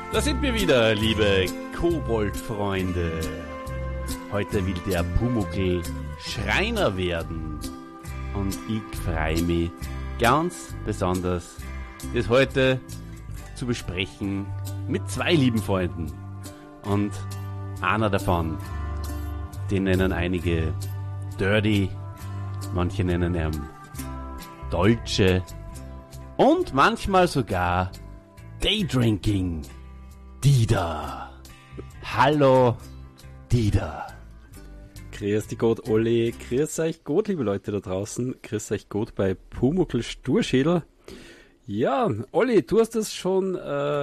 Da sind wir wieder, liebe Kobold-Freunde. Heute will der Pumuckl Schreiner werden. Und ich freue mich ganz besonders, das heute zu besprechen mit zwei lieben Freunden. Und einer davon, den nennen einige Dirty, manche nennen ihn Dolce und manchmal sogar Daydrinking. Dieter. Hallo, Dieter. Grüß dich Gott, Olli. Grüß euch Gott, liebe Leute da draußen. Grüß euch Gott bei Pumuckl Sturschädel. Ja, Olli, du hast es schon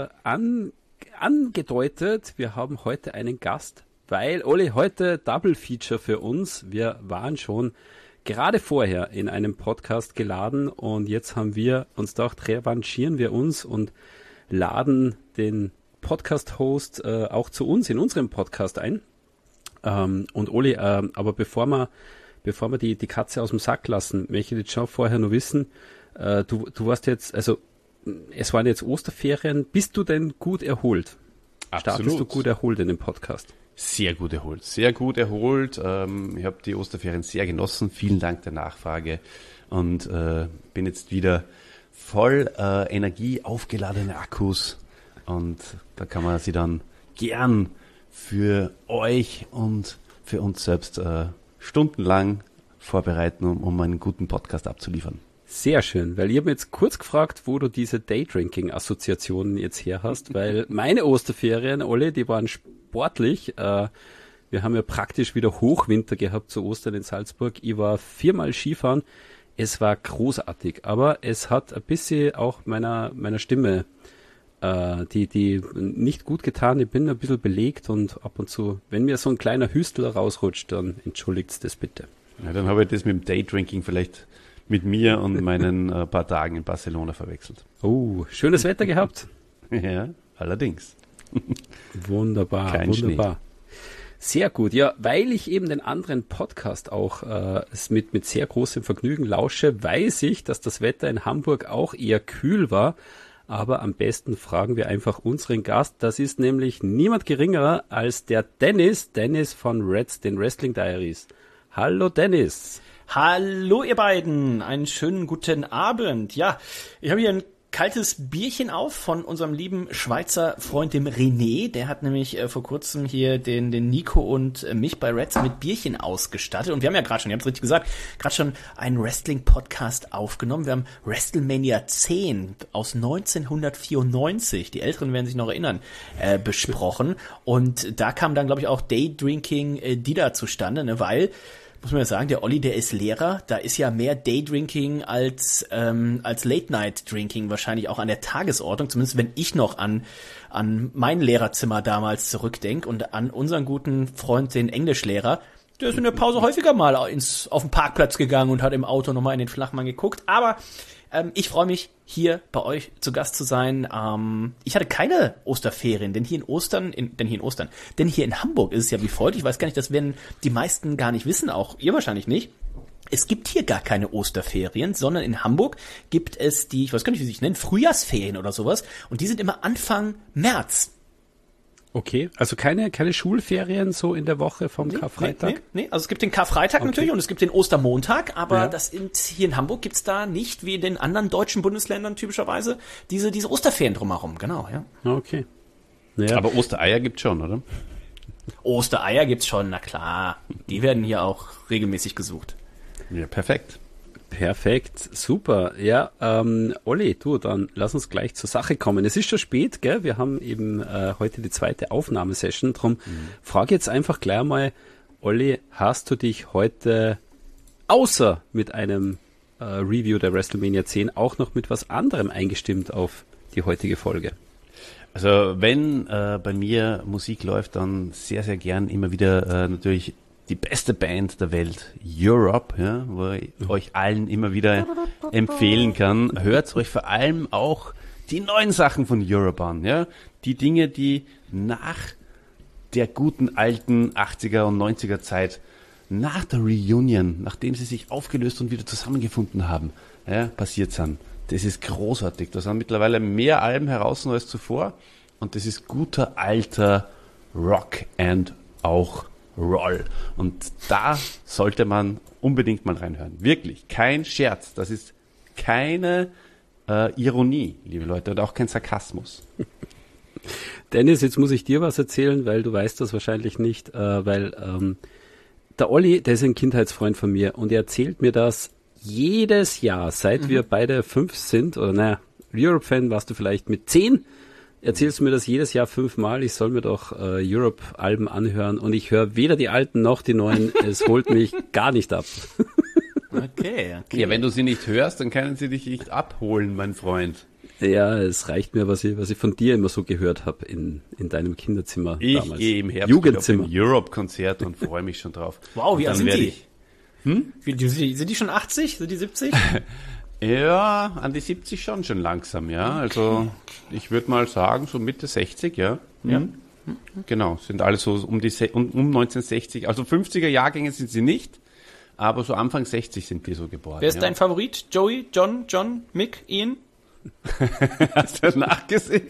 angedeutet. Wir haben heute einen Gast, weil, Olli, heute Double Feature für uns. Wir waren schon gerade vorher in einem Podcast geladen und jetzt haben wir uns gedacht, revanchieren wir uns und laden den Podcast-Host auch zu uns in unserem Podcast ein. Und Oli, aber bevor wir die Katze aus dem Sack lassen, möchte ich jetzt schon vorher nur wissen, du warst jetzt, also es waren jetzt Osterferien, bist du denn gut erholt? Absolut. Startest du gut erholt in dem Podcast? Sehr gut erholt, sehr gut erholt. Ich habe die Osterferien sehr genossen, vielen Dank der Nachfrage und bin jetzt wieder voll Energie, aufgeladene Akkus. Und da kann man sie dann gern für euch und für uns selbst stundenlang vorbereiten, um einen guten Podcast abzuliefern. Sehr schön, weil ich habe mir jetzt kurz gefragt, wo du diese Daydrinking-Assoziationen jetzt her hast, weil meine Osterferien, Olli, die waren sportlich. Wir haben ja praktisch wieder Hochwinter gehabt zu Ostern in Salzburg. Ich war 4-mal Skifahren. Es war großartig, aber es hat ein bisschen auch meiner Stimme die nicht gut getan. Ich bin ein bisschen belegt und ab und zu, wenn mir so ein kleiner Hüstel rausrutscht, dann entschuldigt's das bitte. Ja, dann habe ich das mit dem Daydrinking vielleicht mit mir und meinen paar Tagen in Barcelona verwechselt. Oh, schönes Wetter gehabt? Ja, allerdings. Wunderbar, Kein wunderbar. Schnee. Sehr gut, ja, weil ich eben den anderen Podcast auch mit sehr großem Vergnügen lausche, weiß ich, dass das Wetter in Hamburg auch eher kühl war. Aber am besten fragen wir einfach unseren Gast. Das ist nämlich niemand geringerer als der Dennis von Reds, den Wrestling Diaries. Hallo Dennis. Hallo ihr beiden, einen schönen guten Abend. Ja, ich habe hier ein kaltes Bierchen auf von unserem lieben Schweizer Freund, dem René. Der hat nämlich vor kurzem hier den Nico und mich bei Reds mit Bierchen ausgestattet. Und wir haben ja gerade schon, ihr habt es richtig gesagt, gerade schon einen Wrestling-Podcast aufgenommen. Wir haben WrestleMania 10 aus 1994, die Älteren werden sich noch erinnern, besprochen. Und da kam dann, glaube ich, auch Daydrinking Dida zustande, ne, weil, muss man ja sagen, der Olli, der ist Lehrer, da ist ja mehr Daydrinking als Late-Night-Drinking wahrscheinlich auch an der Tagesordnung, zumindest wenn ich noch an mein Lehrerzimmer damals zurückdenke und an unseren guten Freund, den Englischlehrer. Der ist in der Pause häufiger mal auf den Parkplatz gegangen und hat im Auto nochmal in den Flachmann geguckt, aber ich freue mich, hier bei euch zu Gast zu sein. Ich hatte keine Osterferien, denn hier in Hamburg ist es ja wie folgt. Ich weiß gar nicht, das werden die meisten gar nicht wissen, auch ihr wahrscheinlich nicht. Es gibt hier gar keine Osterferien, sondern in Hamburg gibt es die, ich weiß gar nicht, wie sie sich nennen, Frühjahrsferien oder sowas. Und die sind immer Anfang März. Okay, also keine Schulferien so in der Woche vom Karfreitag? Nee, also es gibt den Karfreitag natürlich und es gibt den Ostermontag, aber hier in Hamburg gibt's da nicht, wie in den anderen deutschen Bundesländern typischerweise, diese Osterferien drumherum, genau, ja. Okay. Ja. Aber Ostereier gibt's schon, oder? Ostereier gibt's schon, na klar. Die werden hier auch regelmäßig gesucht. Ja, perfekt. Perfekt, super. Ja, Olli, du, dann lass uns gleich zur Sache kommen. Es ist schon spät, gell? Wir haben eben heute die zweite Aufnahmesession. Drum frage jetzt einfach gleich mal, Olli, hast du dich heute außer mit einem Review der WrestleMania 10 auch noch mit was anderem eingestimmt auf die heutige Folge? Also wenn bei mir Musik läuft, dann sehr, sehr gern immer wieder natürlich die beste Band der Welt, Europe, ja, wo ich euch allen immer wieder empfehlen kann. Hört euch vor allem auch die neuen Sachen von Europe an, ja. Die Dinge, die nach der guten alten 80er und 90er Zeit, nach der Reunion, nachdem sie sich aufgelöst und wieder zusammengefunden haben, ja, passiert sind. Das ist großartig. Da sind mittlerweile mehr Alben heraus als zuvor. und das ist guter alter Rock and auch Roll. Und da sollte man unbedingt mal reinhören. Wirklich, kein Scherz. Das ist keine Ironie, liebe Leute, und auch kein Sarkasmus. Dennis, jetzt muss ich dir was erzählen, weil du weißt das wahrscheinlich nicht, weil der Olli, der ist ein Kindheitsfreund von mir und er erzählt mir das jedes Jahr, seit wir beide 5 sind, oder naja, Europe-Fan warst du vielleicht mit 10, erzählst du mir das jedes Jahr 5-mal, ich soll mir doch Europe-Alben anhören und ich höre weder die alten noch die neuen, es holt mich gar nicht ab. Okay. Ja, wenn du sie nicht hörst, dann können sie dich nicht abholen, mein Freund. Ja, es reicht mir, was ich von dir immer so gehört habe in deinem Kinderzimmer Ich damals. gehe im Herbst Jugendzimmer. auf ein Europe-Konzert und freue mich schon drauf. Wow, wie alt sind die? Ich, Sind die schon 80? Sind die 70? Ja, an die 70 schon langsam, ja. Also ich würde mal sagen, so Mitte 60, ja. Ja. Genau, sind alle so um 1960, also 50er Jahrgänge sind sie nicht, aber so Anfang 60 sind die so geboren. Wer ist dein Favorit? Joey, John, Mick, Ian? Hast du nachgesehen?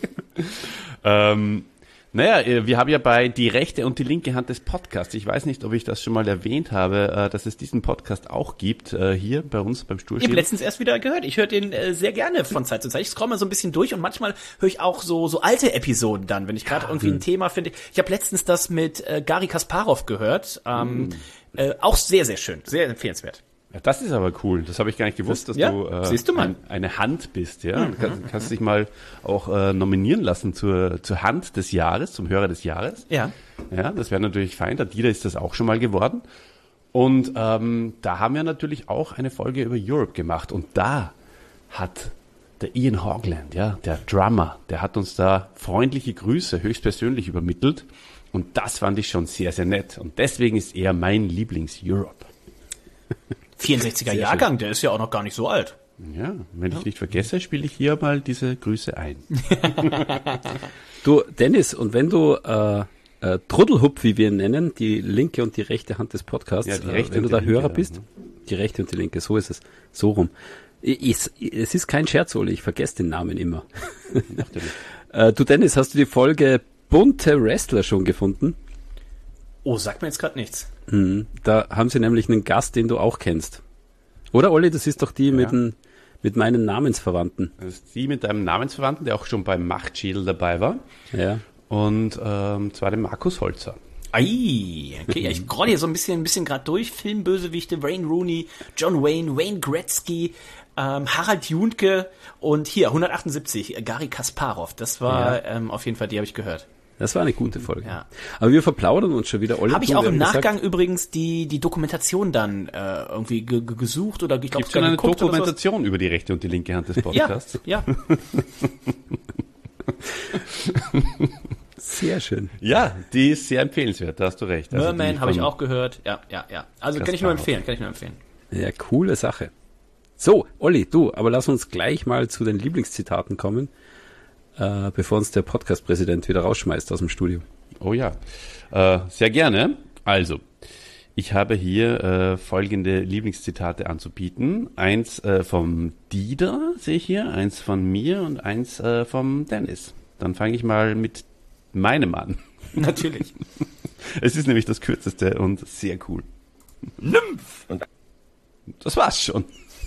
Naja, wir haben ja bei Die rechte und die linke Hand des Podcasts, ich weiß nicht, ob ich das schon mal erwähnt habe, dass es diesen Podcast auch gibt, hier bei uns beim Ich Stuhlschild. habe letztens erst wieder gehört. Ich höre den sehr gerne von Zeit zu Zeit. Ich scroll mal so ein bisschen durch und manchmal höre ich auch so alte Episoden dann, wenn ich gerade irgendwie ein Thema finde. Ich habe letztens das mit Garry Kasparov gehört. Auch sehr, sehr schön. Sehr empfehlenswert. Ja, das ist aber cool. Das habe ich gar nicht gewusst, dass ja, du, siehst du mal. eine Hand bist. Ja, kannst dich mal auch nominieren lassen zur Hand des Jahres, zum Hörer des Jahres. Ja. Ja, das wäre natürlich fein. Der Dieter ist das auch schon mal geworden. Und da haben wir natürlich auch eine Folge über Europe gemacht. Und da hat der Ian Hogland, ja, der Drummer, der hat uns da freundliche Grüße höchstpersönlich übermittelt. Und das fand ich schon sehr, sehr nett. Und deswegen ist er mein Lieblings-Europe. 64er Jahrgang, der ist ja auch noch gar nicht so alt. Ja, wenn ich nicht vergesse, spiele ich hier mal diese Grüße ein. Du, Dennis, und wenn du Truddelhupf, wie wir ihn nennen, die linke und die rechte Hand des Podcasts, Ja, die rechte wenn du und da die Hörer linke, bist, ja. die rechte und die linke, so ist es, so rum. Es ist kein Scherz, Oli, ich vergesse den Namen immer. Natürlich. Du, Dennis, hast du die Folge Bunte Wrestler schon gefunden? Oh, sagt mir jetzt gerade nichts. Da haben sie nämlich einen Gast, den du auch kennst. Oder, Olli, das ist doch die mit meinen Namensverwandten. Das ist die mit deinem Namensverwandten, der auch schon beim Machtschädel dabei war. Ja. Und zwar dem Markus Holzer. Ei, okay, ja, ich scroll hier so ein bisschen gerade durch. Filmbösewichte, Wayne Rooney, John Wayne, Wayne Gretzky, Harald Juntke und hier 178, Garry Kasparov. Das war auf jeden Fall, die habe ich gehört. Das war eine gute Folge. Ja. Aber wir verplaudern uns schon wieder. Olli, Habe ich auch im gesagt, Nachgang übrigens die Dokumentation dann irgendwie gesucht oder ich glaube Gibt es schon eine Dokumentation über die rechte und die linke Hand des Podcasts? Ja. sehr schön. Ja, die ist sehr empfehlenswert, da hast du recht. Also Merman die habe ich von- auch gehört. Ja. Also kann ich nur empfehlen. Ja, coole Sache. So, Olli, du, aber lass uns gleich mal zu den Lieblingszitaten kommen, bevor uns der Podcast-Präsident wieder rausschmeißt aus dem Studio. Oh ja, sehr gerne. Also, ich habe hier folgende Lieblingszitate anzubieten. Eins vom Dieter, sehe ich hier, eins von mir und eins vom Dennis. Dann fange ich mal mit meinem an. Natürlich. Es ist nämlich das kürzeste und sehr cool. Nymph. Und das war's schon.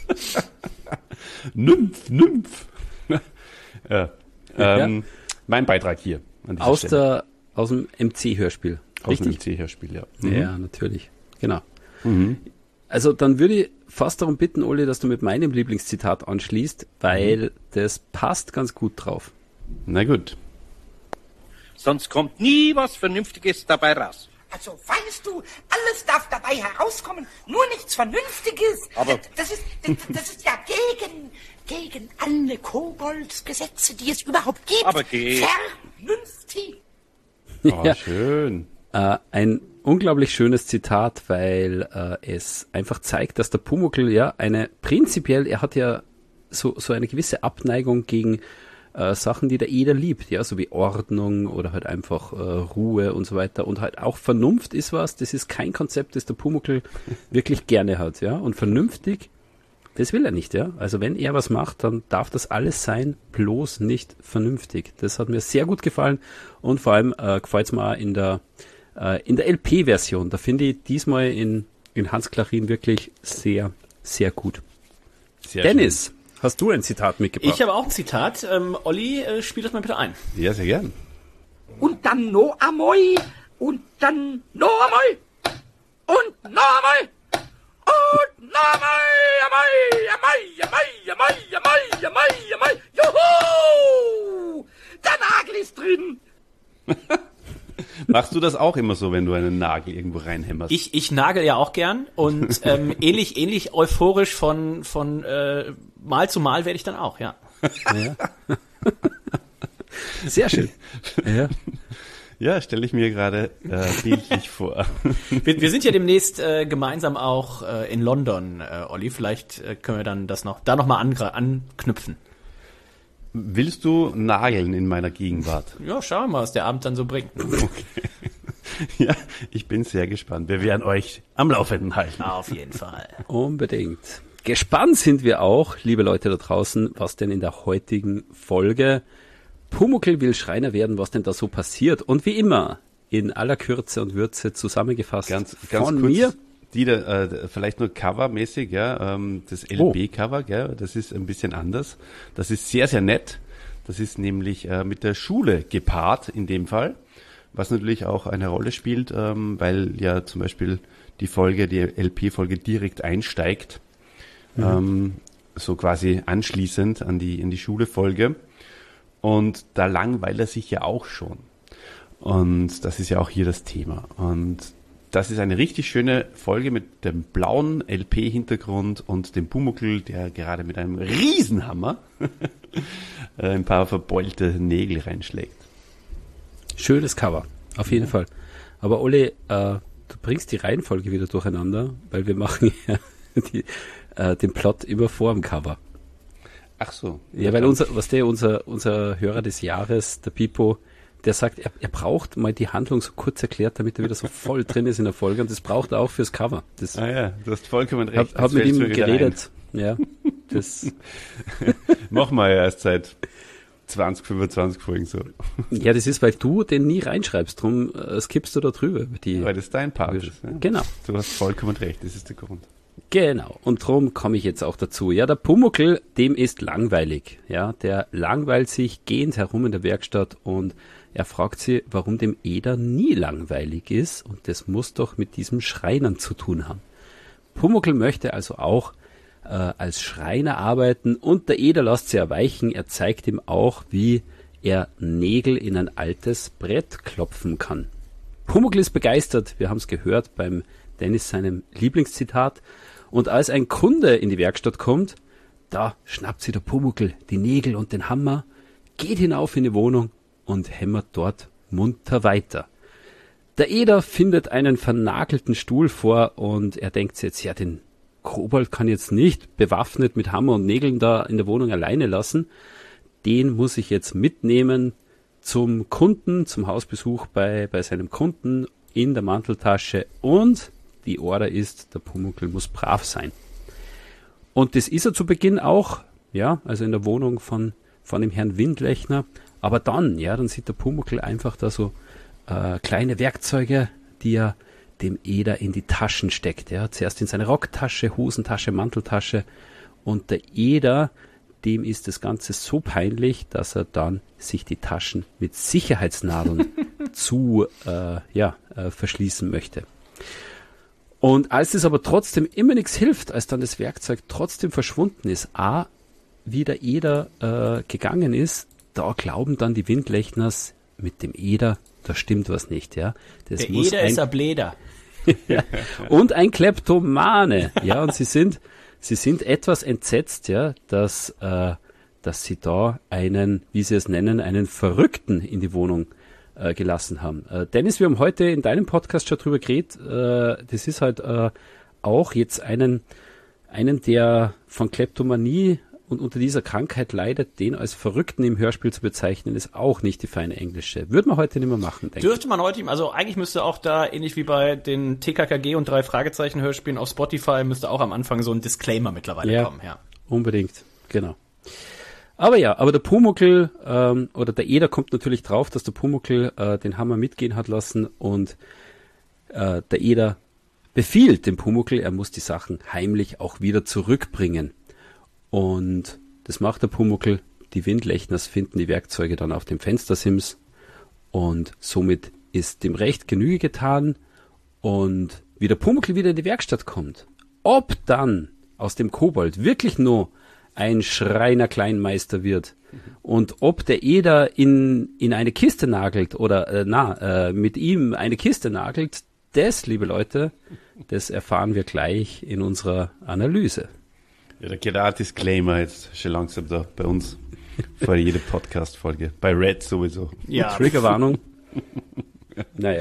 Nymph. Ja. Mein Beitrag hier. An dieser Stelle. Aus dem MC-Hörspiel. Aus dem Richtig? MC-Hörspiel, ja. Ja, natürlich. Genau. Also dann würde ich fast darum bitten, Olli, dass du mit meinem Lieblingszitat anschließt, weil das passt ganz gut drauf. Na gut. Sonst kommt nie was Vernünftiges dabei raus. Also, weißt du, alles darf dabei herauskommen, nur nichts Vernünftiges. Aber- Das ist ja gegen alle Koboldsgesetze, die es überhaupt gibt. Aber Vernünftig. Oh, Ja. schön. Ein unglaublich schönes Zitat, weil es einfach zeigt, dass der Pumuckl ja er hat ja so eine gewisse Abneigung gegen Sachen, die der Eder liebt, ja, so wie Ordnung oder halt einfach Ruhe und so weiter. Und halt auch Vernunft ist was, das ist kein Konzept, das der Pumuckl wirklich gerne hat, ja. Und vernünftig Das will er nicht, ja. Also wenn er was macht, dann darf das alles sein, bloß nicht vernünftig. Das hat mir sehr gut gefallen und vor allem gefällt es mir auch in der LP-Version. Da finde ich diesmal in Hans Klarin wirklich sehr, sehr gut. Sehr Dennis, hast du ein Zitat mitgebracht? Ich habe auch ein Zitat. Olli, spiel das mal bitte ein. schön. Ja, sehr gern. Und dann noch einmal. Und dann noch einmal. Und noch einmal. Und noch einmal. Juhu! Der Nagel ist drin. Machst du das auch immer so, wenn du einen Nagel irgendwo reinhämmerst? Ich nagel ja auch gern und ähnlich euphorisch von Mal zu Mal werde ich dann auch, ja. Ja. Sehr schön. Ja. Ja, stelle ich mir gerade bildlich vor. Wir sind ja demnächst gemeinsam auch in London, Olli. Vielleicht können wir dann da noch mal anknüpfen. Willst du nageln in meiner Gegenwart? Ja, schauen wir mal, was der Abend dann so bringt. Okay. Ja, ich bin sehr gespannt. Wir werden euch am Laufenden halten. Auf jeden Fall. Unbedingt. Gespannt sind wir auch, liebe Leute da draußen, was denn in der heutigen Folge Pumuckl will Schreiner werden, was denn da so passiert. Und wie immer, in aller Kürze und Würze zusammengefasst Ganz von kurz, mir. Vielleicht nur covermäßig, ja, das LP-Cover, gell, das ist ein bisschen anders. Das ist sehr, sehr nett. Das ist nämlich mit der Schule gepaart in dem Fall, was natürlich auch eine Rolle spielt, weil ja zum Beispiel die LP-Folge direkt einsteigt, so quasi anschließend an die Schule-Folge. Und da langweilt er sich ja auch schon. Und das ist ja auch hier das Thema. Und das ist eine richtig schöne Folge mit dem blauen LP-Hintergrund und dem Pumuckl, der gerade mit einem Riesenhammer ein paar verbeulte Nägel reinschlägt. Schönes Cover, auf jeden Fall. Aber Ole, du bringst die Reihenfolge wieder durcheinander, weil wir machen ja den Plot immer vor dem Cover. Ach so. Ja, weil unser Hörer des Jahres, der Pipo, der sagt, er braucht mal die Handlung so kurz erklärt, damit er wieder so voll drin ist in der Folge, und das braucht er auch fürs Cover. Das ja, du hast vollkommen recht. hab mit ihm geredet. Ja, das machen wir ja erst seit 20, 25 Folgen so. Ja, das ist, weil du den nie reinschreibst, drum skippst du da drüber. Weil das dein Part ist. Ja? Genau. Du hast vollkommen recht, das ist der Grund. Genau, und drum komme ich jetzt auch dazu. Ja, der Pumuckl, dem ist langweilig. Ja, der langweilt sich gehend herum in der Werkstatt und er fragt sie, warum dem Eder nie langweilig ist, und das muss doch mit diesem Schreinern zu tun haben. Pumuckl möchte also auch als Schreiner arbeiten, und der Eder lässt sie erweichen. Er zeigt ihm auch, wie er Nägel in ein altes Brett klopfen kann. Pumuckl ist begeistert, wir haben es gehört beim Dennis seinem Lieblingszitat. Und als ein Kunde in die Werkstatt kommt, da schnappt sich der Pumuckl die Nägel und den Hammer, geht hinauf in die Wohnung und hämmert dort munter weiter. Der Eder findet einen vernagelten Stuhl vor und er denkt sich jetzt, ja, den Kobold kann jetzt nicht bewaffnet mit Hammer und Nägeln da in der Wohnung alleine lassen. Den muss ich jetzt mitnehmen zum Kunden, zum Hausbesuch bei seinem Kunden in der Manteltasche, und die Order ist, der Pumuckl muss brav sein. Und das ist er zu Beginn auch, ja, also in der Wohnung von dem Herrn Windlechner. Aber dann sieht der Pumuckl einfach da so kleine Werkzeuge, die er dem Eder in die Taschen steckt. Ja. Zuerst in seine Rocktasche, Hosentasche, Manteltasche. Und der Eder, dem ist das Ganze so peinlich, dass er dann sich die Taschen mit Sicherheitsnadeln verschließen möchte. Und als es aber trotzdem immer nichts hilft, als dann das Werkzeug trotzdem verschwunden ist, wie der Eder gegangen ist, da glauben dann die Windlechners, mit dem Eder, da stimmt was nicht. Ja. Das der Eder ist ein Bläder. Ja. Und ein Kleptomane. Ja, und sie sind etwas entsetzt, ja, dass sie da einen, wie sie es nennen, einen Verrückten in die Wohnung gelassen haben. Dennis, wir haben heute in deinem Podcast schon drüber geredet. Das ist halt auch jetzt einen, der von Kleptomanie und unter dieser Krankheit leidet, den als Verrückten im Hörspiel zu bezeichnen, ist auch nicht die feine Englische. Würde man heute nicht mehr machen, denke ich. Dürfte man heute, also eigentlich müsste auch da, ähnlich wie bei den TKKG und 3 Fragezeichen Hörspielen auf Spotify, müsste auch am Anfang so ein Disclaimer mittlerweile kommen. Ja, unbedingt, genau. Aber der Pumuckl, oder der Eder kommt natürlich drauf, dass der Pumuckl den Hammer mitgehen hat lassen und der Eder befiehlt dem Pumuckl, er muss die Sachen heimlich auch wieder zurückbringen. Und das macht der Pumuckl. Die Windlechners finden die Werkzeuge dann auf dem Fenstersims und somit ist dem Recht Genüge getan. Und wie der Pumuckl wieder in die Werkstatt kommt, ob dann aus dem Kobold wirklich nur ein Schreiner Kleinmeister wird und ob der Eder in eine Kiste nagelt oder mit ihm eine Kiste nagelt, das, liebe Leute, das erfahren wir gleich in unserer Analyse. Ja, der Disclaimer jetzt schon langsam da bei uns vor jeder Podcast-Folge. Bei Red sowieso. Ja. Triggerwarnung. Naja.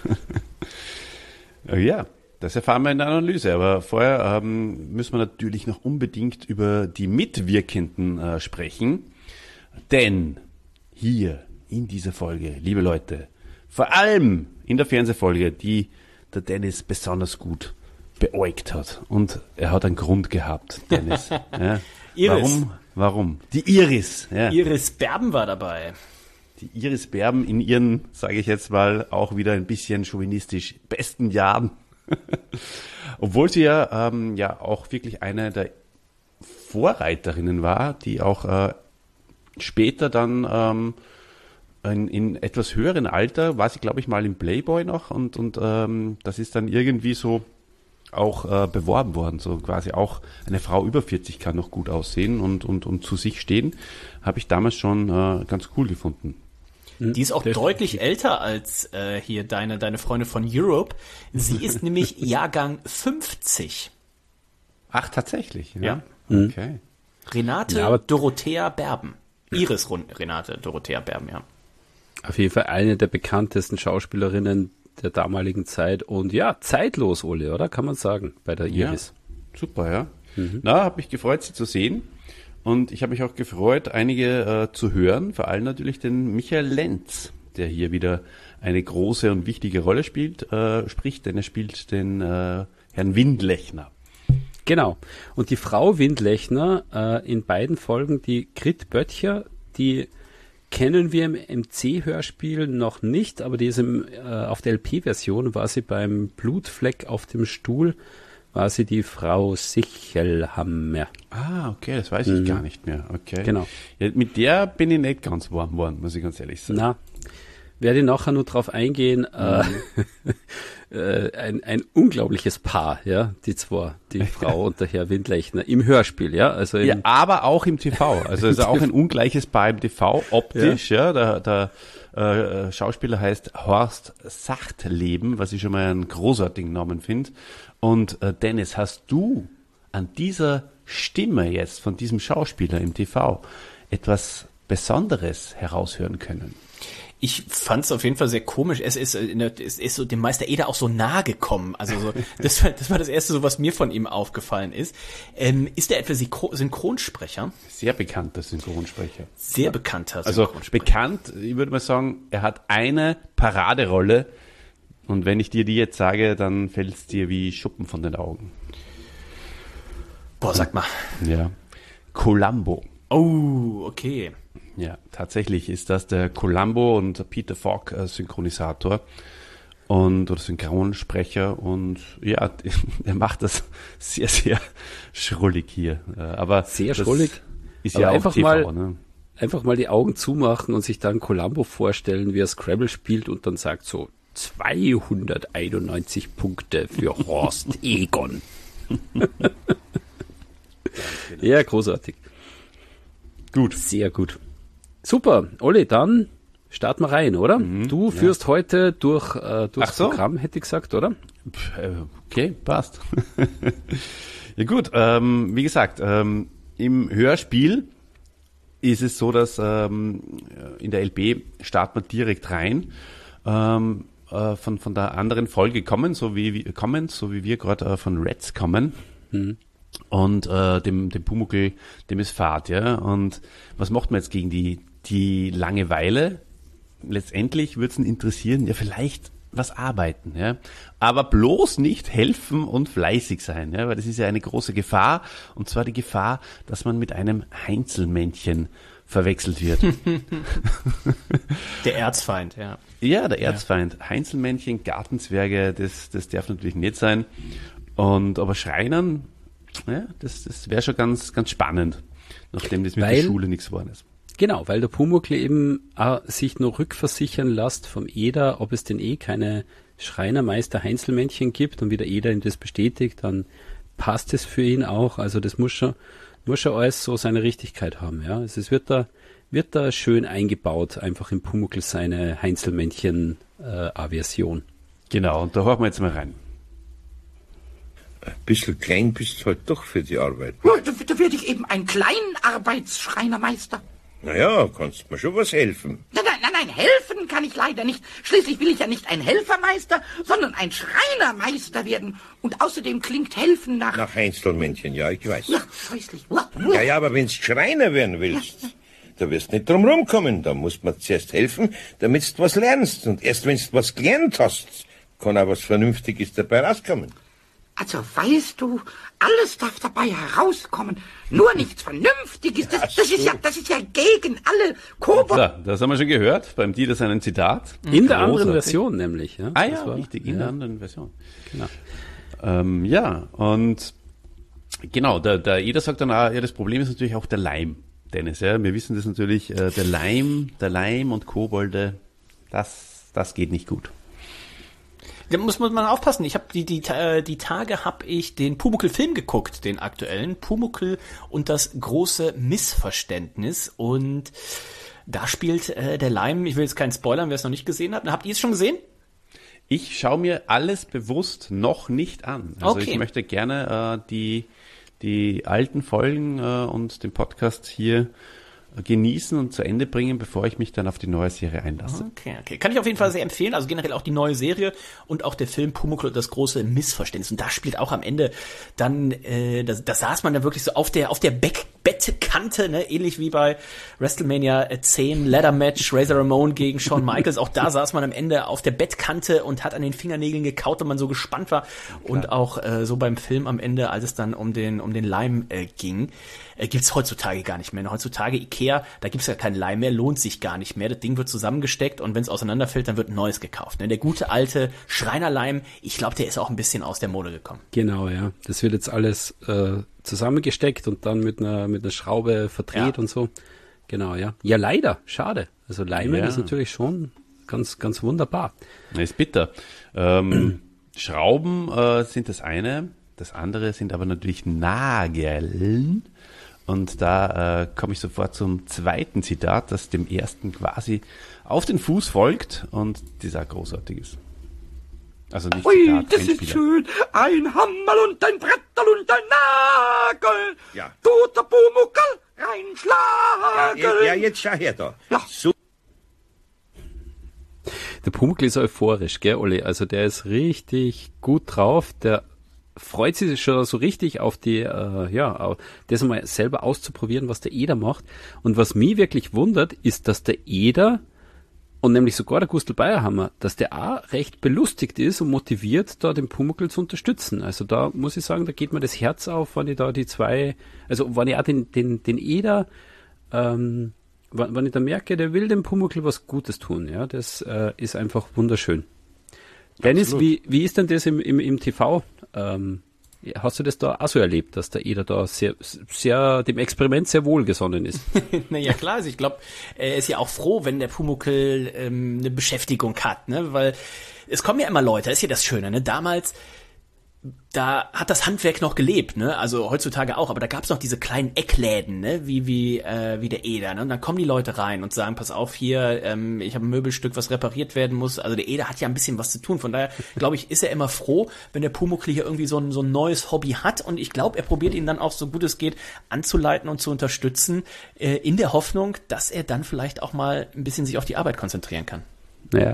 Ja, das erfahren wir in der Analyse. Aber vorher müssen wir natürlich noch unbedingt über die Mitwirkenden sprechen. Denn hier in dieser Folge, liebe Leute, vor allem in der Fernsehfolge, die der Dennis besonders gut beäugt hat. Und er hat einen Grund gehabt, Dennis. Ja. Iris. Warum? Die Iris. Ja. Iris Berben war dabei. Die Iris Berben in ihren, sage ich jetzt mal, auch wieder ein bisschen chauvinistisch besten Jahren. Obwohl sie ja auch wirklich eine der Vorreiterinnen war, die auch später dann in etwas höheren Alter war sie, glaube ich, mal im Playboy noch und das ist dann irgendwie so auch beworben worden, so quasi auch eine Frau über 40 kann noch gut aussehen und zu sich stehen, habe ich damals schon ganz cool gefunden. Die ist auch deutlich älter als hier deine Freundin von Europe. Sie ist nämlich Jahrgang 50. Ach, tatsächlich? Ja. Okay. Renate Dorothea Berben. Iris Renate Dorothea Berben, ja. Auf jeden Fall eine der bekanntesten Schauspielerinnen der damaligen Zeit und ja, zeitlos, Ole, oder? Kann man sagen, bei der Iris. Ja, super, ja. Na, habe mich gefreut, sie zu sehen und ich habe mich auch gefreut, einige zu hören, vor allem natürlich den Michael Lenz, der hier wieder eine große und wichtige Rolle spricht, denn er spielt den Herrn Windlechner. Genau. Und die Frau Windlechner in beiden Folgen, die Grit Böttcher, die kennen wir im MC-Hörspiel noch nicht, aber die ist auf der LP-Version, war sie beim Blutfleck auf dem Stuhl, war sie die Frau Sichelhammer. Ah, okay, das weiß ich gar nicht mehr. Okay. Genau. Ja, mit der bin ich nicht ganz warm geworden, muss ich ganz ehrlich sagen. Na, werde nachher nur drauf eingehen. Ein unglaubliches Paar, ja, die zwei, die Frau und der Herr Windlechner im Hörspiel, ja, also ja, aber auch im TV, also ist auch ein ungleiches Paar im TV, optisch, ja, der Schauspieler heißt Horst Sachtleben, was ich schon mal einen großartigen Namen finde. Und Dennis, hast du an dieser Stimme jetzt von diesem Schauspieler im TV etwas Besonderes heraushören können? Ich fand es auf jeden Fall sehr komisch. Es ist so dem Meister Eder auch so nahe gekommen. Also so, das war das Erste, so was mir von ihm aufgefallen ist. Ist er etwa Synchronsprecher? Sehr bekannter Synchronsprecher. Sehr bekannter Synchronsprecher. Also bekannt, ich würde mal sagen, er hat eine Paraderolle und wenn ich dir die jetzt sage, dann fällt es dir wie Schuppen von den Augen. Boah, sag mal. Ja. Columbo. Oh, okay. Ja, tatsächlich ist das der Columbo und der Peter Falk Synchronisator oder Synchronsprecher und ja, er macht das sehr, sehr schrullig hier. Aber sehr schrullig? Ist aber ja einfach auch TV, einfach mal die Augen zumachen und sich dann Columbo vorstellen, wie er Scrabble spielt und dann sagt so 291 Punkte für Horst Egon. Ja, großartig. Gut. Sehr gut. Super, Olli, dann starten wir rein, oder? Du führst heute durchs Programm, hätte ich gesagt, oder? Okay, passt. Ja gut, wie gesagt, im Hörspiel ist es so, dass in der LP startet man direkt rein, von der anderen Folge kommen, so wie wir gerade von Reds kommen. und dem Pumuckl, dem ist Fahrt, ja. Und was macht man jetzt gegen die Langeweile? Letztendlich würde es ihn interessieren, ja, vielleicht was arbeiten, ja. Aber bloß nicht helfen und fleißig sein, ja, weil das ist ja eine große Gefahr, und zwar die Gefahr, dass man mit einem Heinzelmännchen verwechselt wird. Der Erzfeind, ja. Ja, der Erzfeind. Heinzelmännchen, Gartenzwerge, das darf natürlich nicht sein. Aber Schreinern, ja, das wäre schon ganz, ganz spannend, nachdem das mit der Schule nichts geworden ist. Genau, weil der Pumuckl eben sich nur rückversichern lässt vom Eder, ob es denn keine Schreinermeister Heinzelmännchen gibt, und wie der Eder ihm das bestätigt, dann passt es für ihn auch. Also das muss schon alles so seine Richtigkeit haben. Ja, also es wird da schön eingebaut, einfach im Pumuckl seine Heinzelmännchen-Aversion. Genau, und da hören wir jetzt mal rein. Ein bisschen klein bist du halt doch für die Arbeit. Da werde ich eben ein Kleinarbeitsschreinermeister. Naja, kannst mir schon was helfen. Nein, helfen kann ich leider nicht. Schließlich will ich ja nicht ein Helfermeister, sondern ein Schreinermeister werden. Und außerdem klingt helfen nach Heinzelmännchen, ja, ich weiß. Ja, scheußlich. Ja, aber wenn du Schreiner werden willst, da wirst du nicht drum rumkommen. Da muss man zuerst helfen, damit du was lernst. Und erst wenn du was gelernt hast, kann auch was Vernünftiges dabei rauskommen. Also weißt du, alles darf dabei herauskommen. Nur nichts Vernünftiges. Das ist ja gegen alle Kobold. Ja, das haben wir schon gehört. Beim Dieter sein Zitat. In der anderen Version nämlich. Ja, richtig, in der anderen Version. Genau. Und genau, der Eder sagt dann auch, ja, das Problem ist natürlich auch der Leim, Dennis. Ja, wir wissen das natürlich, der Leim und Kobolde, das geht nicht gut. Da muss man mal aufpassen. Ich habe die Tage habe ich den Pumuckl-Film geguckt, den aktuellen Pumuckl und das große Missverständnis, und da spielt der Leim. Ich will jetzt keinen spoilern, wer es noch nicht gesehen hat. Habt ihr es schon gesehen? Ich schaue mir alles bewusst noch nicht an. Also okay. Ich möchte gerne die alten Folgen und den Podcast hier genießen und zu Ende bringen, bevor ich mich dann auf die neue Serie einlasse. Okay. Kann ich auf jeden Fall sehr empfehlen. Also generell auch die neue Serie und auch der Film Pumuckl und das große Missverständnis. Und da spielt auch am Ende dann, da saß man dann wirklich so auf der Bettkante, ne, ähnlich wie bei WrestleMania 10 Ladder Match, Razor Ramon gegen Shawn Michaels. Auch da saß man am Ende auf der Bettkante und hat an den Fingernägeln gekaut, weil man so gespannt war. Und auch so beim Film am Ende, als es dann um den Leim ging, gibt's heutzutage gar nicht mehr. Heutzutage Ikea, da gibt's ja keinen Leim mehr, lohnt sich gar nicht mehr. Das Ding wird zusammengesteckt und wenn es auseinanderfällt, dann wird ein neues gekauft. Ne? Der gute alte Schreinerleim, ich glaube, der ist auch ein bisschen aus der Mode gekommen. Genau, ja. Das wird jetzt alles zusammengesteckt und dann mit einer Schraube verdreht und so. Genau, ja. Ja, leider. Schade. Also Leimen ist natürlich schon ganz, ganz wunderbar. Das ist bitter. Schrauben sind das eine. Das andere sind aber natürlich Nageln. Und da komme ich sofort zum zweiten Zitat, das dem ersten quasi auf den Fuß folgt und das auch großartig ist. Also nicht Zitat, das ist schön. Ein Hammer und ein Brettel und ein Nagel. Ja. Tut der Pumuckl reinschlagen. Ja, jetzt schau her da. Ja. So. Der Pumuckl ist euphorisch, gell, Olli? Also der ist richtig gut drauf. Der freut sich schon so richtig auf das mal selber auszuprobieren, was der Eder macht. Und was mich wirklich wundert, ist, dass der Eder und nämlich sogar der Gustl Bayerhammer, dass der auch recht belustigt ist und motiviert, da den Pumuckl zu unterstützen. Also da muss ich sagen, da geht mir das Herz auf, wenn ich da wenn ich auch den Eder, wenn ich da merke, der will dem Pumuckl was Gutes tun. Ja, das ist einfach wunderschön. Dennis, wie ist denn das im TV? Hast du das da auch so erlebt, dass der Eder da sehr, sehr dem Experiment sehr wohlgesonnen ist? Naja, klar, also ich glaube, er ist ja auch froh, wenn der Pumuckl eine Beschäftigung hat, ne? Weil es kommen ja immer Leute, das ist ja das Schöne, ne? Damals, da hat das Handwerk noch gelebt, ne? Also heutzutage auch, aber da gab's noch diese kleinen Eckläden, ne? Wie der Eder, ne? Und dann kommen die Leute rein und sagen, pass auf hier, ich habe ein Möbelstück, was repariert werden muss. Also der Eder hat ja ein bisschen was zu tun. Von daher, glaube ich, ist er immer froh, wenn der Pumuckl hier irgendwie so ein neues Hobby hat. Und ich glaube, er probiert ihn dann auch so gut es geht anzuleiten und zu unterstützen, in der Hoffnung, dass er dann vielleicht auch mal ein bisschen sich auf die Arbeit konzentrieren kann. Ja.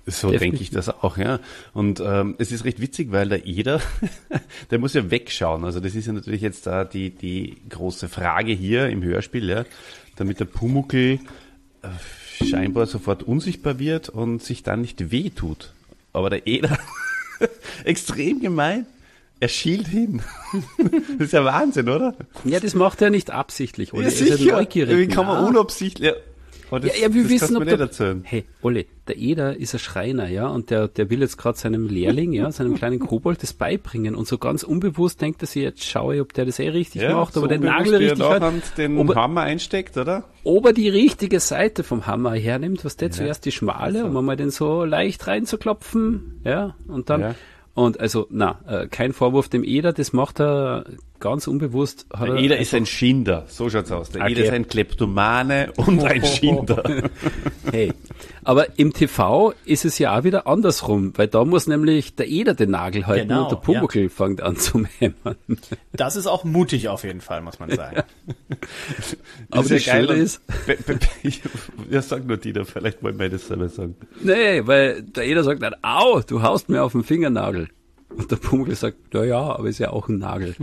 So denke ich das auch, ja. Und es ist recht witzig, weil der Eder, der muss ja wegschauen. Also das ist ja natürlich jetzt da die große Frage hier im Hörspiel, ja, damit der Pumuckl scheinbar sofort unsichtbar wird und sich dann nicht wehtut. Aber der Eder, extrem gemein, er schielt hin. Das ist ja Wahnsinn, oder? Ja, das macht er nicht absichtlich, oder? Ja, Er ist ja sicher. neugierig. Wie kann man unabsichtlich... Ja. Aber das, Ja, wir das wissen, kannst du ob mir nicht erzählen. Hey, Olli, der Eder ist ein Schreiner, ja, und der will jetzt gerade seinem Lehrling, ja, seinem kleinen Kobold das beibringen und so ganz unbewusst denkt er sich, jetzt schaue ich, ob der das richtig macht, ob er den Nagel richtig hat, den Hammer einsteckt, oder? ob er die richtige Seite vom Hammer hernimmt, was der zuerst die schmale, um mal den so leicht reinzuklopfen, ja, und dann, Ja. und also, kein Vorwurf dem Eder, das macht er ganz unbewusst. Der Eder ist ein Schinder, so schaut's aus. Der Eder ist ein Kleptomane und ein Schinder. Hey, aber im TV ist es ja auch wieder andersrum, weil da muss nämlich der Eder den Nagel halten Genau, und der Pumuckl fängt an zu hämmern. Das ist auch mutig auf jeden Fall, muss man sagen. Aber das Schöne ist, Ja, sag nur Dieter, vielleicht wollen wir das selber sagen. nee, weil der Eder sagt dann, au, du haust mir auf den Fingernagel. Und der Pumuckl sagt, ja, aber ist ja auch ein Nagel.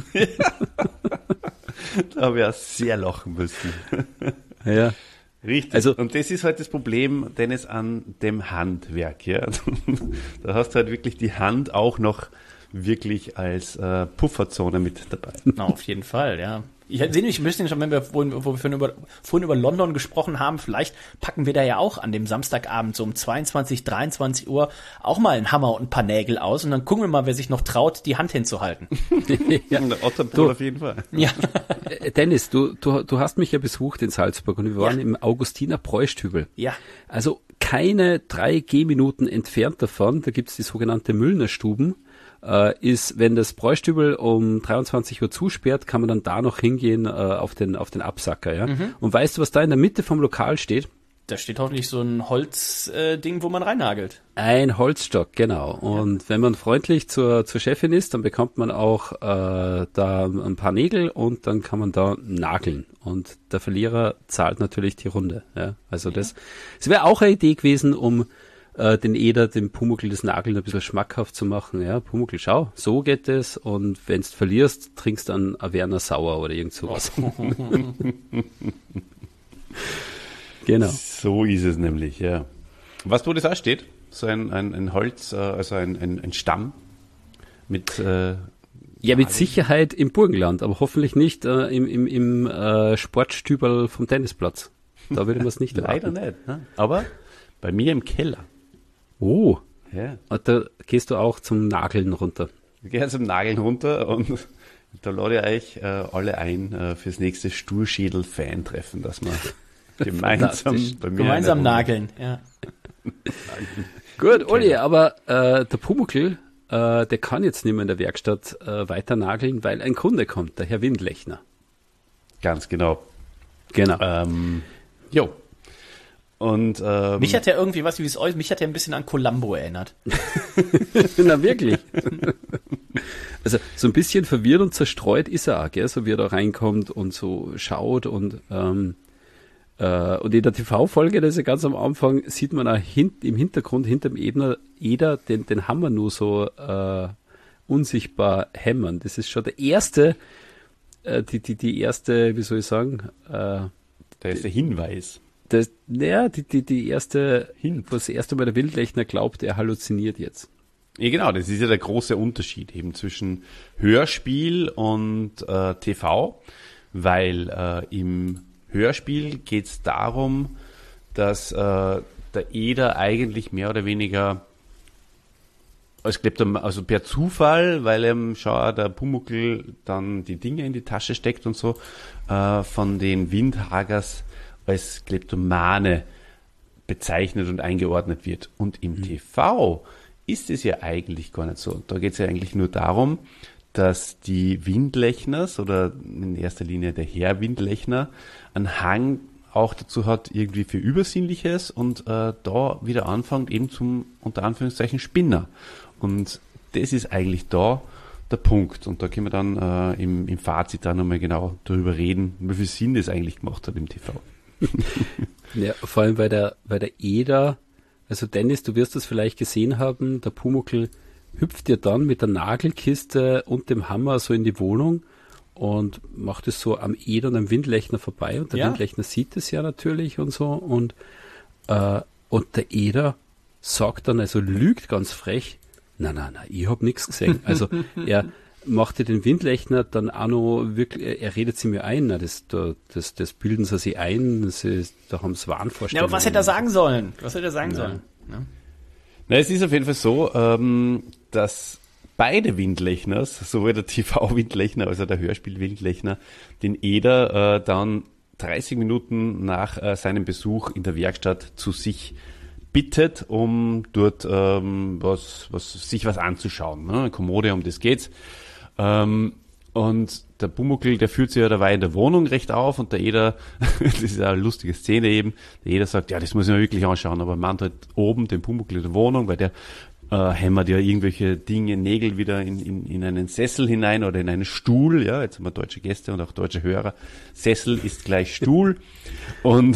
Da habe ich auch sehr lachen müssen. Ja. Richtig. Also- und das ist halt das Problem, Dennis, an dem Handwerk. Ja? Da hast du halt wirklich die Hand auch noch wirklich als Pufferzone mit dabei. Na, auf jeden Fall, ja. Ich sehe nämlich ein bisschen schon, wenn wir vorhin über London gesprochen haben, vielleicht packen wir da ja auch an dem Samstagabend so um 22, 23 Uhr auch mal einen Hammer und ein paar Nägel aus und dann gucken wir mal, wer sich noch traut, die Hand hinzuhalten. Ja. Der Otterpool auf jeden Fall. Ja. Dennis, du hast mich ja besucht in Salzburg und wir waren im Augustiner Bräustübel. Ja. Also keine 3 Gehminuten entfernt davon, da gibt's die sogenannte Müllnerstuben, ist, wenn das Bräustübel um 23 Uhr zusperrt, kann man dann da noch hingehen auf den Absacker. Ja? Und weißt du, was da in der Mitte vom Lokal steht? Da steht hoffentlich so ein Holzding, wo man reinnagelt. Ein Holzstock, genau. Und wenn man freundlich zur Chefin ist, dann bekommt man auch da ein paar Nägel und dann kann man da nageln. Und der Verlierer zahlt natürlich die Runde. Ja? Also das wäre auch eine Idee gewesen, um den Eder, dem Pumuckl das Nageln ein bisschen schmackhaft zu machen. Ja, Pumuckl, schau, so geht es. Und wenn du verlierst, trinkst dann ein Werner Sauer oder irgend sowas. Genau. So ist es nämlich, ja. Was wo das auch steht, so ein Holz, also ein Stamm mit Ja, mit Sicherheit im Burgenland, aber hoffentlich nicht im Sportstüberl vom Tennisplatz. Da würde man es nicht leider erwarten. nicht. Ne? Aber bei mir im Keller. Oh, Ja. und da gehst du auch zum Nageln runter. Ich gehe zum Nageln runter und da lade ich euch alle ein fürs nächste Sturschädel-Fan-Treffen, dass wir gemeinsam bei mir Gemeinsam in der nageln, ja. Gut, Olli, aber der Pumuckl, der kann jetzt nicht mehr in der Werkstatt weiter nageln, weil ein Kunde kommt, der Herr Windlechner. Runde. Ganz genau. Genau. Jo. Und Mich hat ja irgendwie, was wie es euch, mich hat ja ein bisschen an Columbo erinnert. Na, wirklich. Also so ein bisschen verwirrt und zerstreut ist er auch, gell? So wie er da reinkommt und so schaut und in der TV-Folge, das ist ja ganz am Anfang, sieht man auch im Hintergrund, hinterm Eder, den Hammer nur so unsichtbar hämmern. Das ist schon der erste, die erste, wie soll ich sagen, da ist der Hinweis. die erste, wo das erste Mal der Windlechner glaubt, er halluziniert jetzt. Ja, genau, das ist ja der große Unterschied eben zwischen Hörspiel und TV, weil im Hörspiel geht es darum, dass der Eder eigentlich mehr oder weniger also per Zufall, weil ihm schon der Pumuckl dann die Dinge in die Tasche steckt und so, von den Windhagers als Kleptomane bezeichnet und eingeordnet wird. Und im TV ist es ja eigentlich gar nicht so. Da geht es ja eigentlich nur darum, dass die Windlechners oder in erster Linie der Herr Windlechner einen Hang auch dazu hat, irgendwie für Übersinnliches und da wieder anfängt eben zum, unter Anführungszeichen, Spinner. Und das ist eigentlich da der Punkt. Und da können wir dann im Fazit dann nochmal genau darüber reden, wie viel Sinn das eigentlich gemacht hat im TV. Ja, vor allem, weil der Eder, Also Dennis, du wirst das vielleicht gesehen haben, der Pumuckl hüpft ja dann mit der Nagelkiste und dem Hammer so in die Wohnung und macht es so am Eder und am Windlechner vorbei und der Windlechner sieht es ja natürlich und so und der Eder sagt dann, also lügt ganz frech, nein, ich hab nichts gesehen. Also er machte den Windlechner dann auch noch wirklich, er redet sie mir ein, das bilden sie sich ein, da haben sie Wahnvorstellungen. Ja, aber was hätte er sagen sollen? Ja. Na, es ist auf jeden Fall so, dass beide Windlechners, sowohl der TV-Windlechner als auch der Hörspiel-Windlechner, den Eder dann 30 Minuten nach seinem Besuch in der Werkstatt zu sich bittet, um dort sich was anzuschauen. Ne? Eine Kommode, um das geht's. Und der Pumuckl, der fühlt sich ja dabei in der Wohnung recht auf und der Eder, das ist eine lustige Szene eben, der Eder sagt, ja, das muss ich mir wirklich anschauen, aber man halt oben den Pumuckl in der Wohnung, weil der hämmert ja irgendwelche Dinge, Nägel wieder in einen Sessel hinein oder in einen Stuhl, ja, jetzt haben wir deutsche Gäste und auch deutsche Hörer, Sessel ist gleich Stuhl und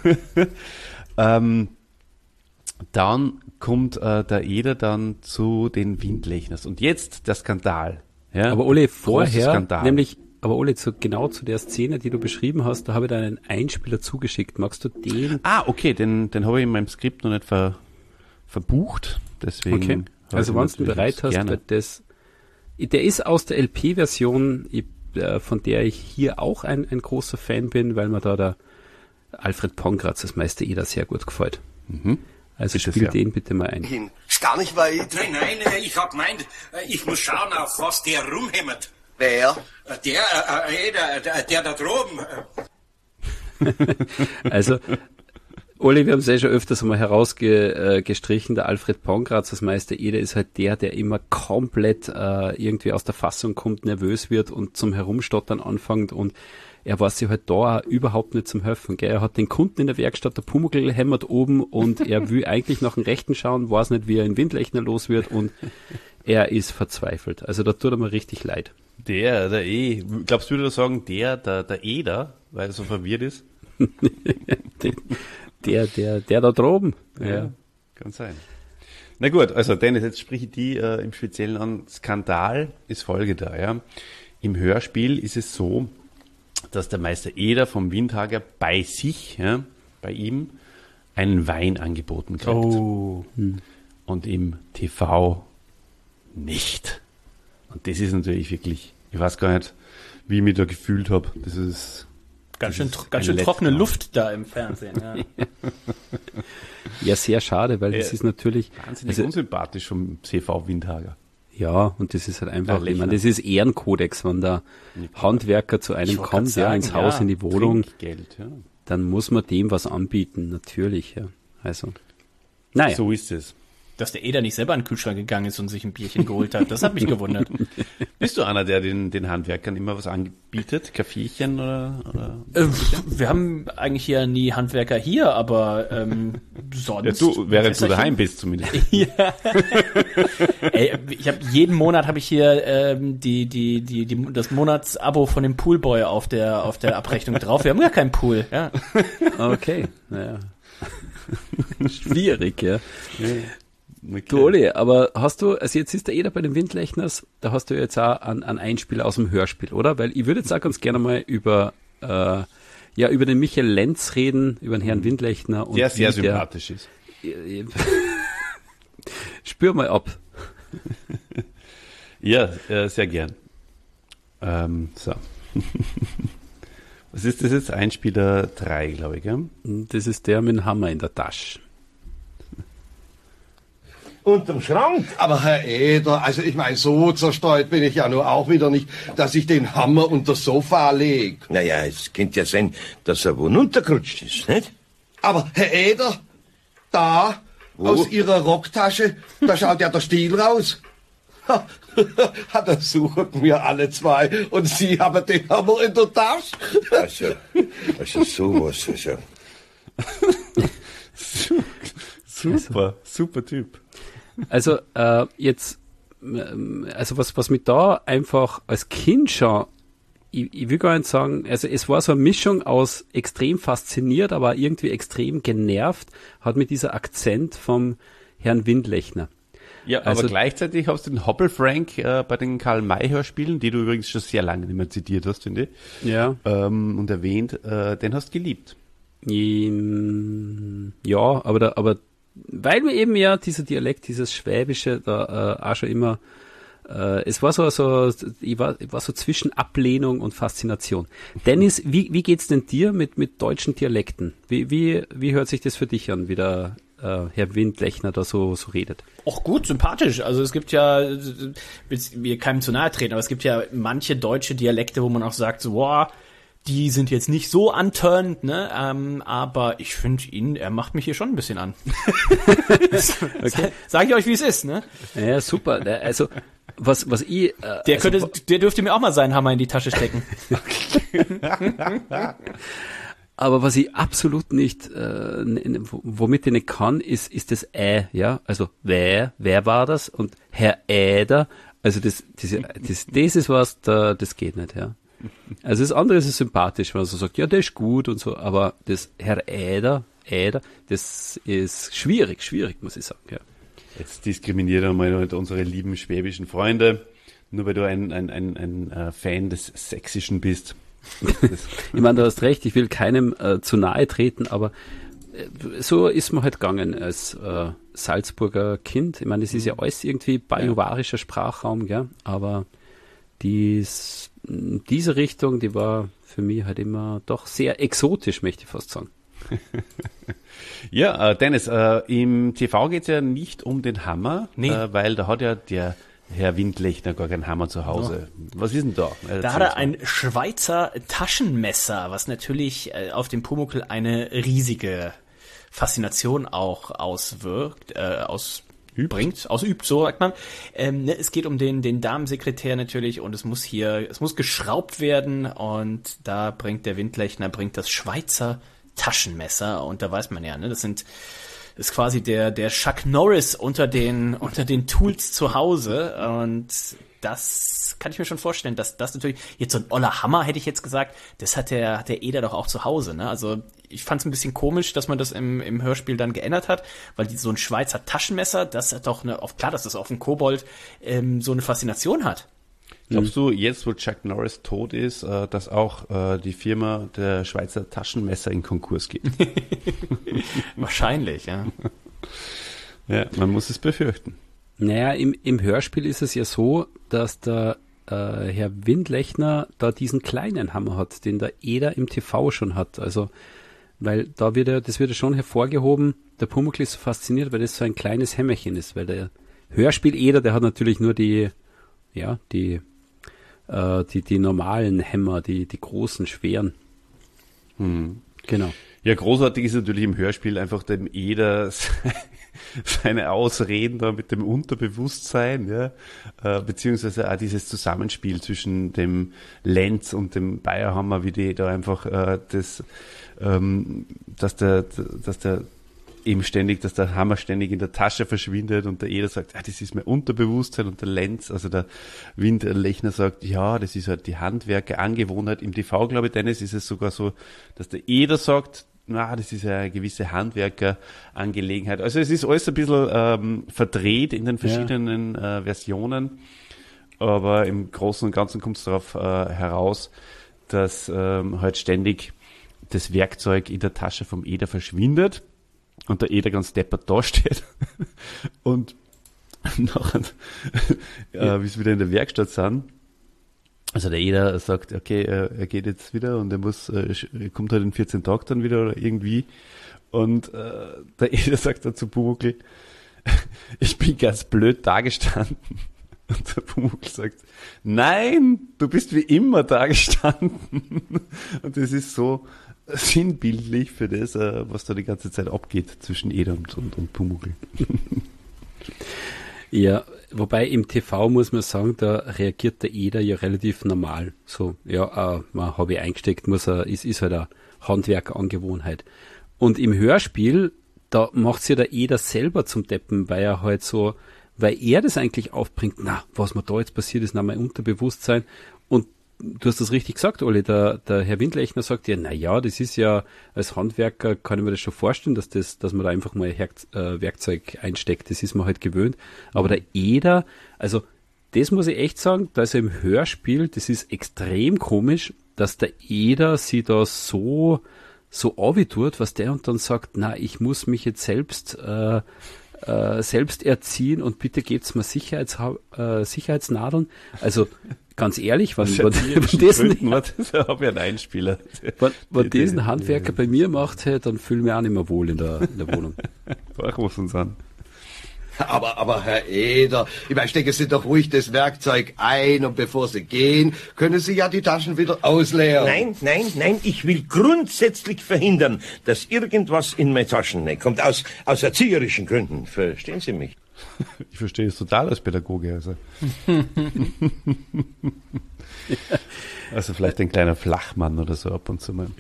dann kommt der Eder dann zu den Windlechners und jetzt der Skandal. Ja, aber Ole, vorher, nämlich, aber Ole, genau zu der Szene, die du beschrieben hast, da habe ich da einen Einspieler zugeschickt. Magst du den? Okay, den habe ich in meinem Skript noch nicht verbucht, deswegen. Okay, also wenn du bereit hast, weil der ist aus der LP-Version, von der ich hier auch ein großer Fan bin, weil mir da der Alfred Pongratz, das Meister Eder, sehr gut gefällt. Mhm. Also spiel den bitte mal ein. Ist gar nicht weit. Nein, ich hab gemeint, ich muss schauen, auf was der rumhämmert. Wer? Der da droben. Also, Oli, wir haben es ja schon öfters einmal herausgestrichen, der Alfred Pongratz, das Meister Eder, ist halt der immer komplett irgendwie aus der Fassung kommt, nervös wird und zum Herumstottern anfängt und er weiß sich halt da überhaupt nicht zum helfen. Gell? Er hat den Kunden in der Werkstatt, der Pumuckl hämmert oben und er will eigentlich nach dem Rechten schauen, weiß nicht, wie er in Windlechner los wird und er ist verzweifelt. Also da tut er mir richtig leid. Glaubst du, würde sagen, der Eder, weil er so verwirrt ist? der da droben. Ja, kann sein. Na gut, also Dennis, jetzt sprich ich die im Speziellen an. Skandal ist folgender, ja. Im Hörspiel ist es so, dass der Meister Eder vom Windhager bei sich, ja, bei ihm, einen Wein angeboten kriegt. Oh. Und im TV nicht. Und das ist natürlich wirklich, ich weiß gar nicht, wie ich mich da gefühlt habe. Das ist ganz schön trockene Luft da im Fernsehen. Ja, ja, sehr schade, weil das ist natürlich wahnsinnig unsympathisch vom TV Windhager. Ja, und das ist halt einfach, ich meine, das ist Ehrenkodex, wenn der Handwerker zu einem kommt, ins Haus, in die Wohnung, Trinkgeld, ja. Dann muss man dem was anbieten, natürlich, ja. Also, naja. So ist es. Dass der Eder nicht selber an den Kühlschrank gegangen ist und sich ein Bierchen geholt hat, das hat mich gewundert. Bist du einer, der den Handwerkern immer was anbietet? Kaffeechen oder? Wir haben eigentlich hier nie Handwerker hier, aber sonst. Ja, während du daheim bist zumindest. Ja. Ey, jeden Monat habe ich hier das Monatsabo von dem Poolboy auf der Abrechnung drauf. Wir haben gar keinen Pool. Ja. Okay, naja. Schwierig, ja. Okay. Du, Oli, aber hast du, also jetzt ist der Eder bei den Windlechners, da hast du jetzt auch einen Einspieler aus dem Hörspiel, oder? Weil ich würde jetzt auch ganz gerne mal über den Michael Lenz reden, über den Herrn Windlechner. Und der sehr sympathisch ist. Spür mal ab. Ja, sehr gern. So. Was ist das jetzt? Einspieler 3, glaube ich, gell? Das ist der mit dem Hammer in der Tasche. Unterm Schrank. Aber Herr Eder, also ich meine, so zerstreut bin ich ja nur auch wieder nicht, dass ich den Hammer unter das Sofa leg. Naja, es könnte ja sein, dass er wo runtergerutscht ist, nicht? Aber Herr Eder, da, wo? Aus Ihrer Rocktasche, da schaut ja der Stiel raus. Da suchen wir alle zwei und Sie haben den Hammer in der Tasche. Also sowas, also. Super Typ. Also jetzt, was mich da einfach als Kind schon ich will gar nicht sagen, also es war so eine Mischung aus extrem fasziniert, aber irgendwie extrem genervt, hat mit dieser Akzent vom Herrn Windlechner. Ja, Also- aber gleichzeitig hast du den Hoppel-Frank bei den Karl-May-Hörspielen, die du übrigens schon sehr lange nicht mehr zitiert hast, finde ich, Ja. und erwähnt, den hast du geliebt. Ja, aber weil mir eben ja dieser Dialekt, dieses Schwäbische da auch schon immer, es war ich war so zwischen Ablehnung und Faszination. Dennis, wie geht's denn dir mit deutschen Dialekten? Wie hört sich das für dich an, wie der Herr Windlechner da so redet? Auch gut, sympathisch. Also es gibt ja, wir keinem zu nahe treten, aber es gibt ja manche deutsche Dialekte, wo man auch sagt, so, boah, die sind jetzt nicht so antörend, ne? Aber ich finde er macht mich hier schon ein bisschen an. Okay. Sag ich euch, wie es ist, ne? Ja, super. Also was ich Der dürfte mir auch mal seinen Hammer in die Tasche stecken. aber was ich absolut nicht, womit ich nicht kann, ist das ja, also wer war das? Und Herr Äder, also das ist was, das geht nicht, ja. Also das andere ist sympathisch, wenn man so sagt, ja, der ist gut und so, aber das Herr Äder, das ist schwierig, muss ich sagen, ja. Jetzt diskriminiert einmal unsere lieben schwäbischen Freunde, nur weil du ein Fan des Sächsischen bist. Ich meine, du hast recht, ich will keinem zu nahe treten, aber so ist man halt gegangen als Salzburger Kind. Ich meine, das ist ja alles irgendwie bajuwarischer Sprachraum, gell? Aber diese Richtung, die war für mich halt immer doch sehr exotisch, möchte ich fast sagen. Ja, Dennis, im TV geht's ja nicht um den Hammer, Nee. weil da hat ja der Herr Windlechner gar keinen Hammer zu Hause. Was ist denn da? Da hat er ein Schweizer Taschenmesser, was natürlich auf dem Pumuckl eine riesige Faszination auch ausübt, so sagt man. Es geht um den Damensekretär natürlich und es muss geschraubt werden und da bringt der Windlechner das Schweizer Taschenmesser und da weiß man ja, ne, das ist quasi der Chuck Norris unter den Tools zu Hause und das kann ich mir schon vorstellen, dass das natürlich, jetzt so ein oller Hammer hätte ich jetzt gesagt, das hat der Eder doch auch zu Hause, ne? Also ich fand es ein bisschen komisch, dass man das im Hörspiel dann geändert hat, weil so ein Schweizer Taschenmesser, das hat doch klar, dass das auf dem Kobold so eine Faszination hat. Glaubst du, jetzt wo Chuck Norris tot ist, dass auch die Firma der Schweizer Taschenmesser in Konkurs geht? Wahrscheinlich, ja. Ja, man muss es befürchten. Naja, im Hörspiel ist es ja so, dass der Herr Windlechner da diesen kleinen Hammer hat, den der Eder im TV schon hat. Also, weil das wird ja schon hervorgehoben, der Pumuckl ist so fasziniert, weil das so ein kleines Hämmerchen ist, weil der Hörspiel Eder, der hat natürlich nur die normalen Hämmer, die großen, schweren. Genau. Ja, großartig ist natürlich im Hörspiel einfach dem Eder seine Ausreden da mit dem Unterbewusstsein, ja, beziehungsweise auch dieses Zusammenspiel zwischen dem Lenz und dem Bayerhammer, wie die da einfach dass der Hammer ständig in der Tasche verschwindet und der Eder sagt, das ist mein Unterbewusstsein und der Lenz, also der Windlechner sagt, ja, das ist halt die Handwerker-Angewohnheit. Im TV, glaube ich, Dennis, ist es sogar so, dass der Eder sagt, das ist ja eine gewisse Handwerker-Angelegenheit. Also es ist alles ein bisschen verdreht in den verschiedenen Versionen, aber im Großen und Ganzen kommt es darauf heraus, dass halt ständig das Werkzeug in der Tasche vom Eder verschwindet und der Eder ganz deppert dasteht und nachher, wie es wieder in der Werkstatt sind, also der Eder sagt, okay, er geht jetzt wieder und er kommt halt in 14 Tagen dann wieder oder irgendwie und der Eder sagt dann zu Pumuckl, ich bin ganz blöd dagestanden. Und der Pumuckl sagt, nein, du bist wie immer dagestanden. Und das ist so sinnbildlich für das, was da die ganze Zeit abgeht zwischen Eder und Pumuckl. Ja, wobei im TV muss man sagen, da reagiert der Eder ja relativ normal. So, ja, habe ich eingesteckt, ist halt eine Handwerkerangewohnheit. Und im Hörspiel, da macht's ja der Eder selber zum Deppen, weil er das eigentlich aufbringt, was mir da jetzt passiert ist, nach meinem Unterbewusstsein. Und du hast das richtig gesagt, Olli, der Herr Windlechner sagt ja, naja, das ist ja, als Handwerker kann ich mir das schon vorstellen, dass man da einfach mal Werkzeug einsteckt, das ist man halt gewöhnt. Aber der Eder, also das muss ich echt sagen, da ist er im Hörspiel, das ist extrem komisch, dass der Eder sie da so tut, was der und dann sagt, na, ich muss mich jetzt selbst erziehen und bitte gebt's mir Sicherheitsnadeln. Also ganz ehrlich, wenn diesen Handwerker bei mir macht, dann fühle ich mich auch nicht mehr wohl in der Wohnung. Ach, muss uns an. Aber Herr Eder, ich meine, stecken Sie doch ruhig das Werkzeug ein und bevor Sie gehen, können Sie ja die Taschen wieder ausleeren. Nein, ich will grundsätzlich verhindern, dass irgendwas in meine Taschen kommt, aus erzieherischen Gründen. Verstehen Sie mich? Ich verstehe es total als Pädagoge. Also vielleicht ein kleiner Flachmann oder so ab und zu mal.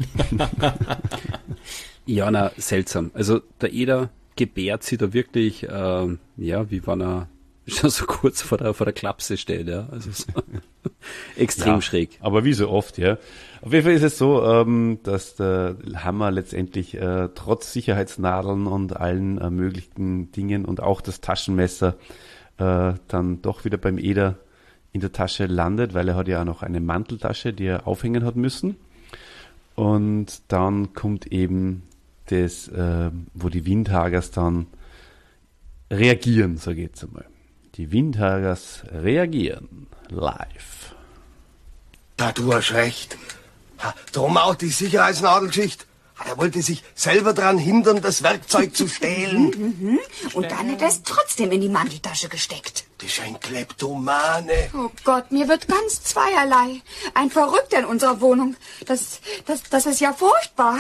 Ja, na, seltsam. Also der Eder gebärt sie da wirklich, wie wenn er schon so kurz vor der Klapse steht, ja. Also so extrem schräg. Aber wie so oft, ja. Auf jeden Fall ist es so, dass der Hammer letztendlich trotz Sicherheitsnadeln und allen möglichen Dingen und auch das Taschenmesser dann doch wieder beim Eder in der Tasche landet, weil er hat ja auch noch eine Manteltasche, die er aufhängen hat müssen. Und dann kommt eben das, wo die Windhagers dann reagieren, so geht's einmal. Die Windhagers reagieren live. Da du hast recht. Drum auch die Sicherheitsnadelschicht. Er wollte sich selber daran hindern, das Werkzeug zu stehlen. Und dann hat er es trotzdem in die Manteltasche gesteckt. Das ist ein Kleptomane. Oh Gott, mir wird ganz zweierlei. Ein Verrückter in unserer Wohnung. Das ist ja furchtbar.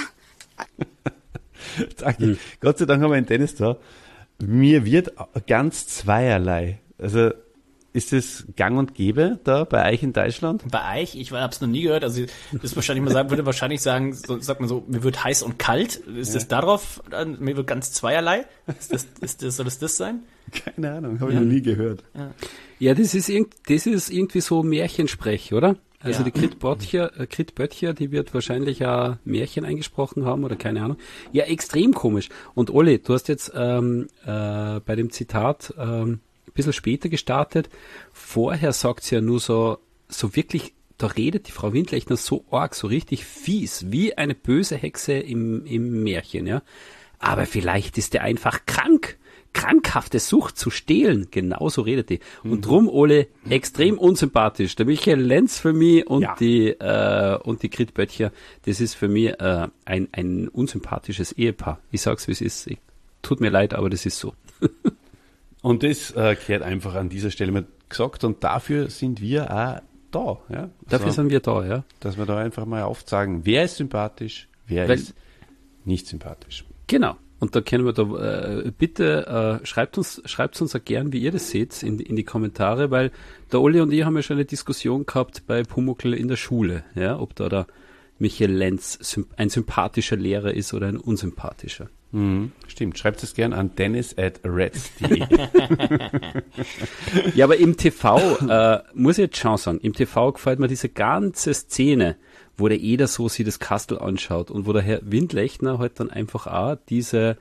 Danke. Gott sei Dank haben wir einen Dennis da. Mir wird ganz zweierlei. Also ist das gang und gäbe da bei euch in Deutschland? Bei euch? Ich habe es noch nie gehört. Also das würde wahrscheinlich sagen, sagt man so, mir wird heiß und kalt. Ist das darauf? Mir wird ganz zweierlei. Soll das sein? Keine Ahnung, habe ich noch nie gehört. Ja, das ist irgendwie so Märchensprech, oder? Also die Krit Böttcher, die wird wahrscheinlich auch Märchen eingesprochen haben oder keine Ahnung. Ja, extrem komisch. Und Olli, du hast jetzt bei dem Zitat ein bisschen später gestartet. Vorher sagt sie ja nur so wirklich, da redet die Frau Windlechner so arg, so richtig fies, wie eine böse Hexe im Märchen, ja. Aber vielleicht ist der einfach krank. Krankhafte Sucht zu stehlen, genauso redet die. Und drum, Ole, extrem unsympathisch. Der Michael Lenz für mich und die Krit Böttcher, das ist für mich ein unsympathisches Ehepaar. Ich sag's, wie es ist. Tut mir leid, aber das ist so. Und das gehört einfach an dieser Stelle mal gesagt und dafür sind wir auch da. Ja? Dafür sind wir da, ja. Dass wir da einfach mal aufzeigen, wer ist sympathisch, wer ist nicht sympathisch. Genau. Und da können wir da, bitte schreibt uns auch gern, wie ihr das seht, in die Kommentare, weil der Olli und ich haben ja schon eine Diskussion gehabt bei Pumuckl in der Schule, ja, ob da der Michael Lenz ein sympathischer Lehrer ist oder ein unsympathischer. Stimmt, schreibt es gern an dennis@reds.de. Ja, aber im TV, muss ich jetzt schon sagen, im TV gefällt mir diese ganze Szene, wo der Eder so sich das Kastel anschaut und wo der Herr Windlechner halt dann einfach auch diese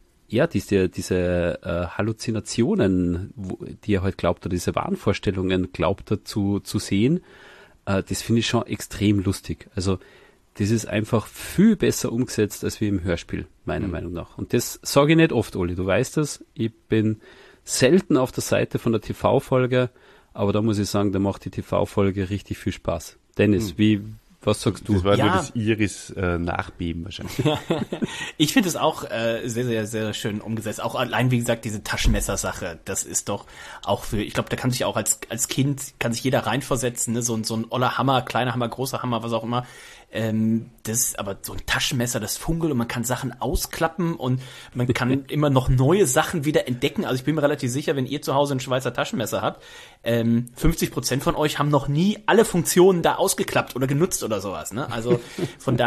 Halluzinationen, die er halt glaubt, oder diese Wahnvorstellungen glaubt er zu sehen, das finde ich schon extrem lustig. Also das ist einfach viel besser umgesetzt als wie im Hörspiel, meiner Meinung nach. Und das sage ich nicht oft, Olli, du weißt das. Ich bin selten auf der Seite von der TV-Folge, aber da muss ich sagen, da macht die TV-Folge richtig viel Spaß. Dennis, was sagst du? Das war nur das Iris Nachbeben wahrscheinlich. Ich finde es auch sehr, sehr, sehr schön umgesetzt. Auch allein, wie gesagt, diese Taschenmessersache, das ist doch auch ich glaube, da kann sich auch als Kind, kann sich jeder reinversetzen, ne? So ein oller Hammer, kleiner Hammer, großer Hammer, was auch immer. Das aber so ein Taschenmesser, das funkelt und man kann Sachen ausklappen und man kann immer noch neue Sachen wieder entdecken. Also ich bin mir relativ sicher, wenn ihr zu Hause ein Schweizer Taschenmesser habt, 50% von euch haben noch nie alle Funktionen da ausgeklappt oder genutzt oder sowas, ne? Also von daher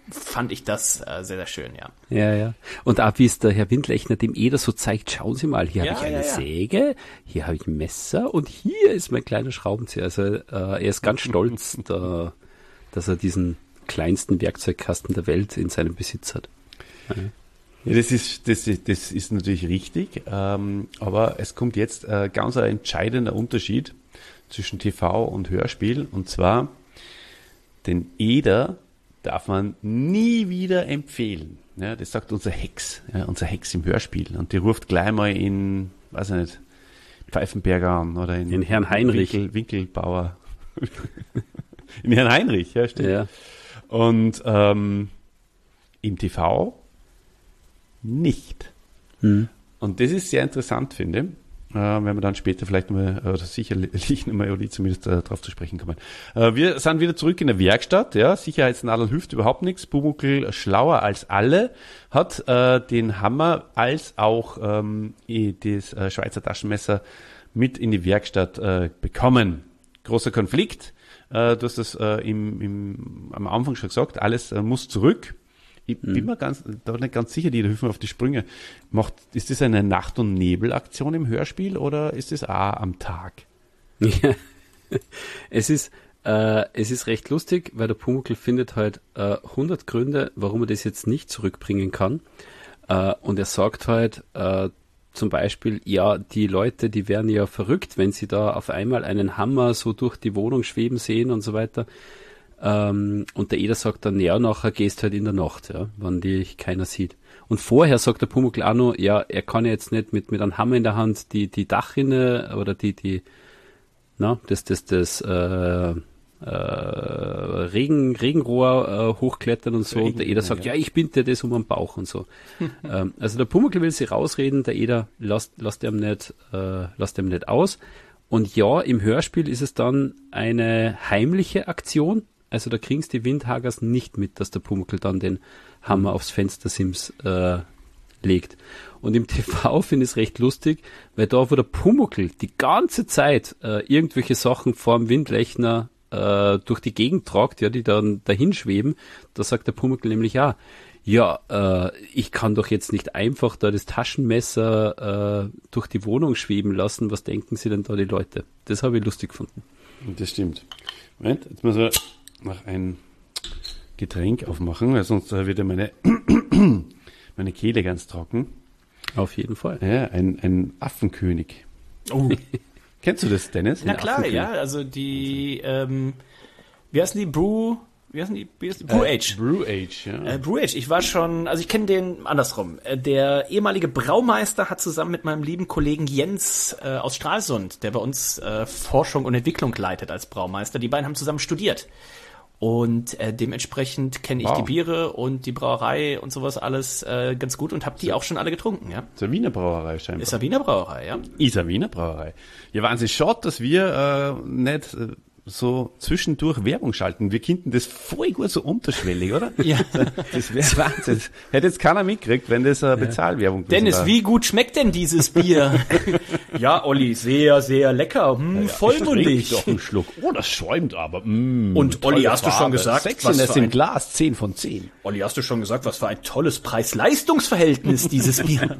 fand ich das sehr, sehr schön, ja. Ja. Und auch wie es der Herr Windlechner dem Eder so zeigt, schauen Sie mal, hier Ja, habe ich eine ja. Säge, hier habe ich ein Messer und hier ist mein kleiner Schraubenzieher. Also er ist ganz stolz, dass er diesen kleinsten Werkzeugkasten der Welt in seinem Besitz hat. Ja, das ist natürlich richtig, aber es kommt jetzt ganz ein entscheidender Unterschied zwischen TV und Hörspiel, und zwar den Eder darf man nie wieder empfehlen. Ja, das sagt unser Hex im Hörspiel, und die ruft gleich mal in, weiß ich nicht, Pfeifenberger an oder in Herrn Heinrich. Winkelbauer. In Herrn Heinrich, ja, stimmt. Ja. Und im TV nicht. Und das ist sehr interessant, finde ich. Wenn wir dann später vielleicht nochmal, oder sicherlich nochmal, oder zumindest darauf zu sprechen kommen. Wir sind wieder zurück in der Werkstatt, ja. Sicherheitsnadel hilft überhaupt nichts. Pumuckl, schlauer als alle, hat den Hammer als auch das Schweizer Taschenmesser mit in die Werkstatt bekommen. Großer Konflikt. Du hast das am Anfang schon gesagt, alles muss zurück. Ich bin mir nicht ganz sicher, die hilft mir auf die Sprünge. Ist das eine Nacht- und Nebel-Aktion im Hörspiel oder ist das auch am Tag? Ja. Es ist recht lustig, weil der Pumuckl findet halt 100 Gründe, warum er das jetzt nicht zurückbringen kann. Und er sagt halt zum Beispiel, ja, die Leute, die werden ja verrückt, wenn sie da auf einmal einen Hammer so durch die Wohnung schweben sehen und so weiter. Und der Eder sagt dann, ja, nachher gehst halt in der Nacht, ja, wenn dich keiner sieht. Und vorher sagt der Pumuckl auch noch, ja, er kann ja jetzt nicht mit einem Hammer in der Hand die Dachrinne oder das Regenrohr hochklettern und so. Und der Eder sagt, ja, ich binde das um den Bauch und so. Also der Pumuckl will sie rausreden, der Eder lasst ihm nicht aus. Und ja, im Hörspiel ist es dann eine heimliche Aktion. Also da kriegst die Windhagers nicht mit, dass der Pumuckl dann den Hammer aufs Fenstersims legt. Und im TV finde ich es recht lustig, weil da, wo der Pumuckl die ganze Zeit irgendwelche Sachen vorm Windlechner durch die Gegend tragt, ja, die dann dahin schweben, da sagt der Pumuckl nämlich auch, ja, ich kann doch jetzt nicht einfach da das Taschenmesser durch die Wohnung schweben lassen. Was denken Sie denn da die Leute? Das habe ich lustig gefunden. Das stimmt. Moment, jetzt müssen wir noch ein Getränk aufmachen, weil sonst wird ja meine Kehle ganz trocken. Auf jeden Fall. Ja, ein Affenkönig. Oh. Kennst du das, Dennis? Na klar, ja, also die, wie heißen die? Brew Age. Brew Age, ja. Brew Age, ich kenne den andersrum. Der ehemalige Braumeister hat zusammen mit meinem lieben Kollegen Jens aus Stralsund, der bei uns Forschung und Entwicklung leitet als Braumeister, die beiden haben zusammen studiert. Und dementsprechend kenne ich die Biere und die Brauerei und sowas alles ganz gut und habe die auch schon alle getrunken, ja. Ist eine Wiener Brauerei scheinbar. Ist eine Wiener Brauerei, ja. Ist eine Wiener Brauerei. Ja, Wahnsinn, schade, dass wir nicht so zwischendurch Werbung schalten. Wir könnten das voll gut so unterschwellig, oder? Ja. Das wäre Wahnsinn. Hätte jetzt keiner mitgekriegt, wenn das eine Bezahlwerbung wäre. Dennis, wie gut schmeckt denn dieses Bier? Ja, Olli, sehr, sehr lecker. Vollmundig. Doch einen Schluck. Oh, das schäumt aber. Und Olli, hast du schon gesagt, Sexiness im Glas, 10 von 10. Olli, hast du schon gesagt, was für ein tolles Preis-Leistungs-Verhältnis dieses Bier hat?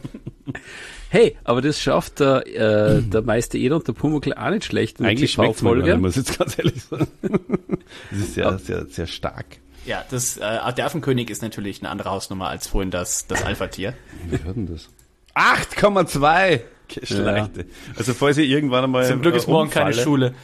Hey, aber das schafft der Meister Eder und der Pumuckl auch nicht schlecht in der TV-Folge. Muss ich jetzt ganz ehrlich sagen. Das ist sehr, sehr, sehr stark. Ja, der Affenkönig ist natürlich eine andere Hausnummer als vorhin das Alpha-Tier. Wie hört denn das? 8,2! Geschlechte. Ja. Also falls ihr irgendwann einmal zum Glück ist morgen keine Schule.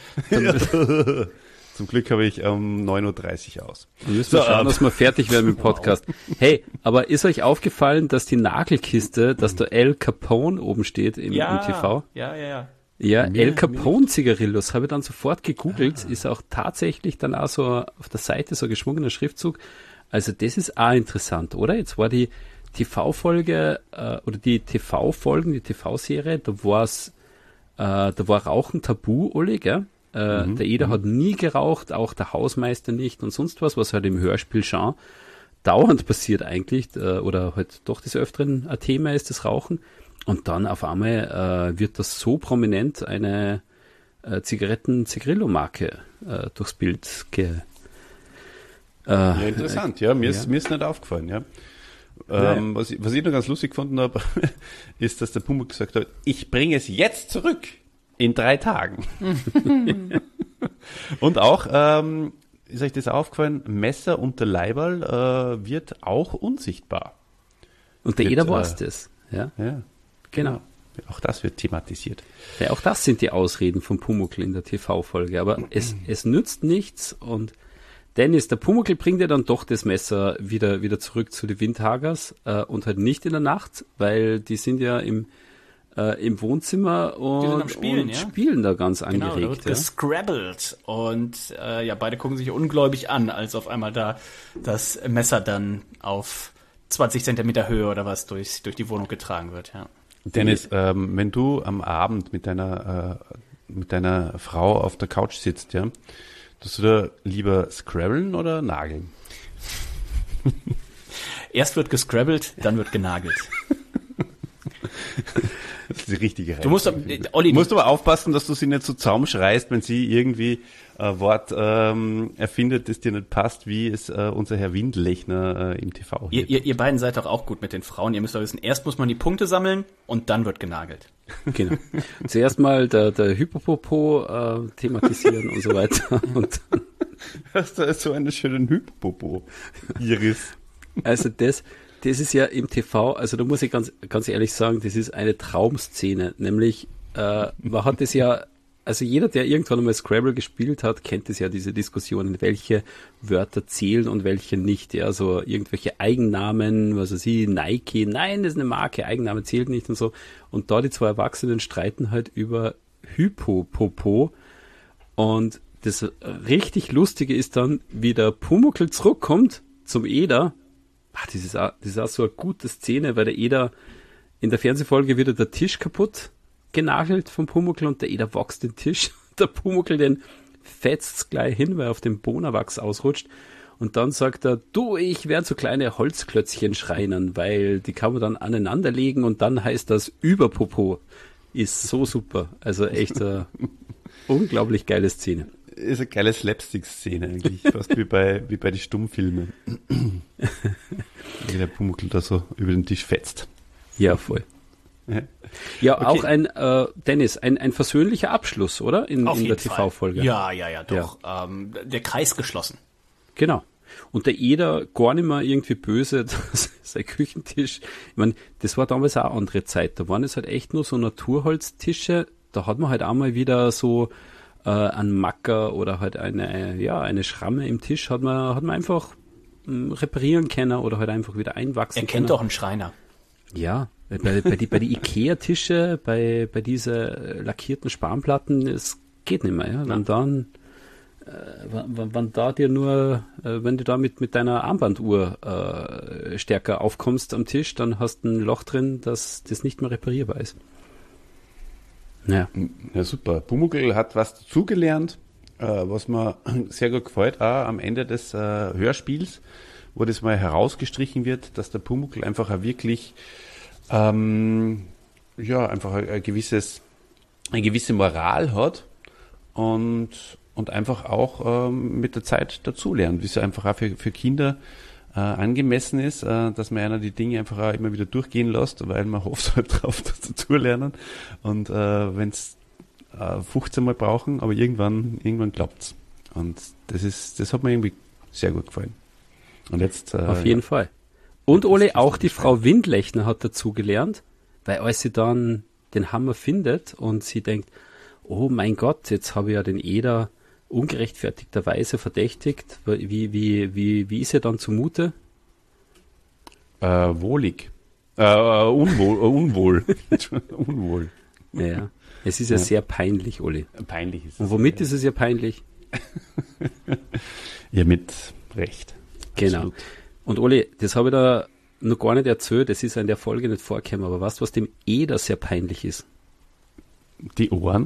Zum Glück habe ich 9:30 Uhr aus. Wir müssen schauen, dass wir fertig werden mit dem Podcast. Hey, aber ist euch aufgefallen, dass die Nagelkiste, dass da El Capone oben steht im TV? Ja. Ja, El Capone Zigarillos, habe ich dann sofort gegoogelt, ist auch tatsächlich dann auch so auf der Seite so ein geschwungener Schriftzug. Also das ist auch interessant, oder? Jetzt war die TV-Folge oder die TV-Folgen, die TV-Serie, da war Rauchen tabu, Olli, gell? Der Eder hat nie geraucht, auch der Hausmeister nicht und sonst was halt im Hörspiel schon dauernd passiert eigentlich, oder halt doch des Öfteren ein Thema ist, das Rauchen. Und dann auf einmal wird das so prominent eine Zigarillo-Marke durchs Bild Ja, interessant, ja. Mir ist nicht aufgefallen, ja. Was ich noch ganz lustig gefunden habe, ist, dass der Pumuckl gesagt hat, ich bringe es jetzt zurück in 3 Tagen. Und auch, ist euch das aufgefallen, Messer unter Leiberl wird auch unsichtbar. Und der Eder weiß das. Ja, genau. Auch das wird thematisiert. Ja, auch das sind die Ausreden von Pumuckl in der TV-Folge. Aber es nützt nichts. Und Dennis, der Pumuckl bringt ja dann doch das Messer wieder zurück zu den Windhagers und halt nicht in der Nacht, weil die sind ja im Wohnzimmer und spielen da ganz angeregt. Genau, da wird gescrabbelt und beide gucken sich ungläubig an, als auf einmal da das Messer dann auf 20 Zentimeter Höhe oder was durch die Wohnung getragen wird, ja. Dennis, wenn du am Abend mit deiner Frau auf der Couch sitzt, ja, tust du da lieber scrabbeln oder nageln? Erst wird gescrabbelt, dann wird genagelt. Das ist die richtige Reihenfolge. Du musst, Olli, musst aber aufpassen, dass du sie nicht so zaumschreist, wenn sie irgendwie ein Wort erfindet, das dir nicht passt, wie es unser Herr Windlechner im TV hier. Ihr beiden seid doch auch gut mit den Frauen. Ihr müsst doch wissen, erst muss man die Punkte sammeln und dann wird genagelt. Genau. Zuerst mal der Hypopopo thematisieren und so weiter. Und hast du so einen schönen Hypopopo, Iris? Also das ist ja im TV, also da muss ich ganz ehrlich sagen, das ist eine Traumszene, nämlich man hat es ja, also jeder, der irgendwann einmal Scrabble gespielt hat, kennt es ja, diese Diskussionen, welche Wörter zählen und welche nicht, ja, so irgendwelche Eigennamen, was weiß ich, Nike, nein, das ist eine Marke, Eigenname zählt nicht und so, und da die 2 Erwachsenen streiten halt über Hypopopo, und das richtig Lustige ist dann, wie der Pumuckl zurückkommt zum Eder. Das ist auch so eine gute Szene, weil der Eder in der Fernsehfolge wieder der Tisch kaputt genagelt vom Pumuckl und der Eder wächst den Tisch. Der Pumuckl, den fetzt gleich hin, weil er auf dem Bonawachs ausrutscht. Und dann sagt er, du, ich werde so kleine Holzklötzchen schreinern, weil die kann man dann aneinanderlegen und dann heißt das Überpopo. Ist so super. Also echt eine unglaublich geile Szene. Ist eine geile Slapstick-Szene eigentlich, fast wie bei den Stummfilmen. Wie der Pumuckl da so über den Tisch fetzt. Ja, voll. Ja, okay. Auch Dennis, ein versöhnlicher Abschluss, oder? In der TV-Folge. Ja, doch. Ja. Der Kreis geschlossen. Genau. Und der Eder gar nicht mehr irgendwie böse, sein Küchentisch. Ich meine, das war damals auch eine andere Zeit. Da waren es halt echt nur so Naturholztische. Da hat man halt auch mal wieder so einen Macker oder halt eine Schramme im Tisch hat man einfach reparieren können oder halt einfach wieder einwachsen können. Er kennt doch einen Schreiner. Ja, bei die Ikea-Tische, bei diese lackierten Spanplatten, es geht nicht mehr, ja. Wenn du da mit deiner Armbanduhr stärker aufkommst am Tisch, dann hast du ein Loch drin, dass das nicht mehr reparierbar ist. Ja. Ja, super. Pumuckl hat was dazugelernt, was mir sehr gut gefällt, auch am Ende des Hörspiels, wo das mal herausgestrichen wird, dass der Pumuckl einfach auch wirklich einfach eine gewisse Moral hat und einfach auch mit der Zeit dazulernt, wie es einfach auch für Kinder angemessen ist, dass man einer die Dinge einfach auch immer wieder durchgehen lässt, weil man hofft halt drauf, dass sie dazulernen. Und wenn es 15 Mal brauchen, aber irgendwann klappt's. Und das hat mir irgendwie sehr gut gefallen. Und jetzt auf jeden Fall. Und Ole, auch die Frau Windlechner hat dazu gelernt, weil als sie dann den Hammer findet und sie denkt, oh mein Gott, jetzt habe ich ja den Eder ungerechtfertigterweise verdächtigt. Wie ist er dann zumute? Wohlig. Unwohl. Unwohl. Ja, es ist ja sehr peinlich, Oli. Peinlich ist es. Und womit ist es ja peinlich? Ja, mit Recht. Genau. Absolut. Und Oli, das habe ich da noch gar nicht erzählt, das ist in der Folge nicht vorgekommen, aber weißt du, was dem Eder sehr peinlich ist? Die Ohren?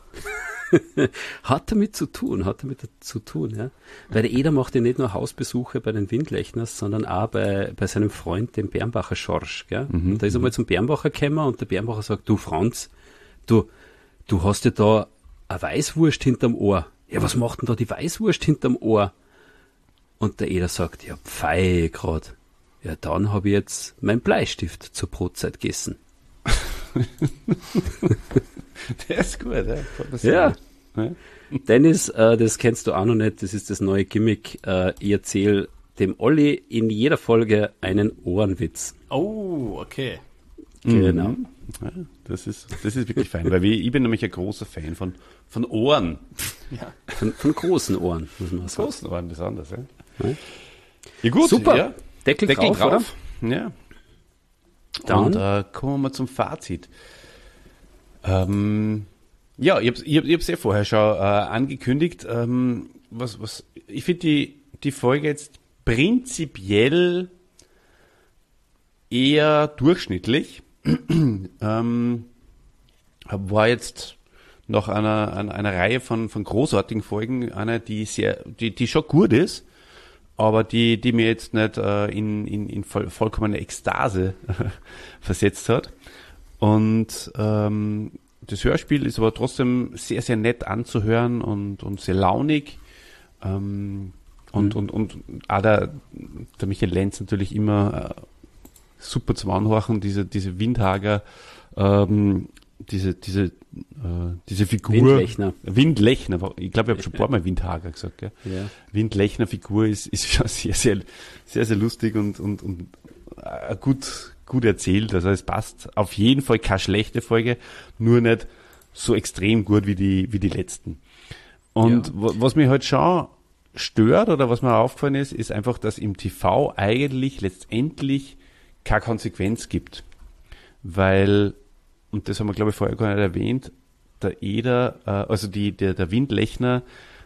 Hat damit zu tun, ja. Weil der Eder macht ja nicht nur Hausbesuche bei den Windlechners, sondern auch bei seinem Freund, dem Bernbacher Schorsch, gell. Und da ist er mal zum Bernbacher gekommen und der Bernbacher sagt, du Franz, du hast ja da eine Weißwurst hinterm Ohr. Ja, was macht denn da die Weißwurst hinterm Ohr? Und der Eder sagt, ja, pfei grad. Ja, dann habe ich jetzt meinen Bleistift zur Brotzeit gegessen. Der ist gut, ja. Dennis, das kennst du auch noch nicht, das ist das neue Gimmick. Ich erzähle dem Olli in jeder Folge einen Ohrenwitz. Oh, okay. Genau. Ja, das ist wirklich fein, weil ich bin nämlich ein großer Fan von Ohren. Ja. Von großen Ohren, muss man sagen. Großen Ohren, besonders, ja. Ja gut, super. Ja. Deckel drauf, oder? Ja. Dann und kommen wir mal zum Fazit. Ja, ich hab's ja vorher schon angekündigt. Ich finde die Folge jetzt prinzipiell eher durchschnittlich. War jetzt noch einer Reihe von großartigen Folgen, eine, die schon gut ist, aber die mir jetzt nicht in vollkommene Ekstase versetzt hat. Und das Hörspiel ist aber trotzdem sehr, sehr nett anzuhören und sehr launig. Und auch der Michael Lenz natürlich immer super zum Anhorchen, diese Windhager, diese Figur. Windlechner. Ich glaube, ich habe schon ein paar Mal Windhager gesagt, gell? Ja. Windlechner-Figur ist schon sehr, sehr, sehr, sehr lustig und gut erzählt. Also es passt auf jeden Fall keine schlechte Folge, nur nicht so extrem gut wie die letzten. Und was mich halt schon stört oder was mir aufgefallen ist einfach, dass im TV eigentlich letztendlich keine Konsequenz gibt. Weil, und das haben wir glaube ich vorher gar nicht erwähnt, der Eder, also der Windlechner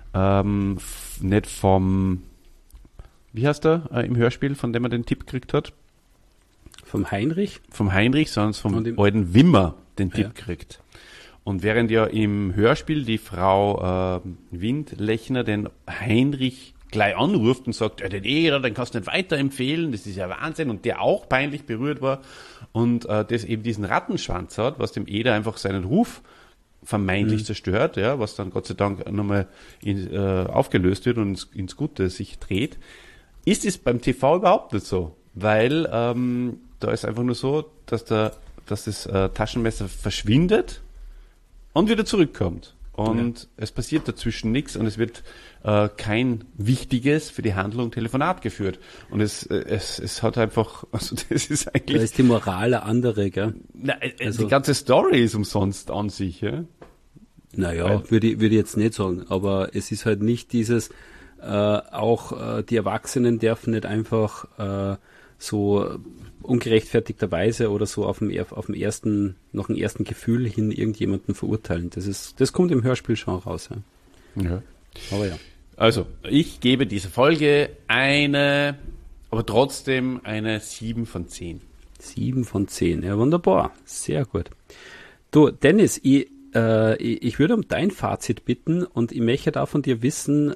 nicht vom, wie heißt er im Hörspiel, von dem er den Tipp gekriegt hat? Vom Heinrich? Vom Heinrich, sondern vom alten Wimmer den Tipp kriegt. Und während ja im Hörspiel die Frau Windlechner den Heinrich gleich anruft und sagt, den Eder, den kannst du nicht weiterempfehlen, das ist ja Wahnsinn, und der auch peinlich berührt war und das eben diesen Rattenschwanz hat, was dem Eder einfach seinen Ruf vermeintlich zerstört, ja, was dann Gott sei Dank nochmal aufgelöst wird und ins Gute sich dreht, ist es beim TV überhaupt nicht so, weil da ist einfach nur so, dass das Taschenmesser verschwindet und wieder zurückkommt. Und es passiert dazwischen nichts und es wird kein wichtiges für die Handlung Telefonat geführt. Und es hat einfach, also das ist eigentlich... Da ist die Moral eine andere, gell? Die ganze Story ist umsonst an sich, ja? Naja, würde ich jetzt nicht sagen, aber es ist halt nicht dieses, die Erwachsenen dürfen nicht einfach so ungerechtfertigterweise oder so nach dem ersten Gefühl hin irgendjemanden verurteilen. Das kommt im Hörspiel schon raus. Ja. Aber ja. Also, ich gebe dieser Folge aber trotzdem eine 7 von 10. 7 von 10, ja wunderbar, sehr gut. Du, Dennis, ich würde um dein Fazit bitten und ich möchte da von dir wissen,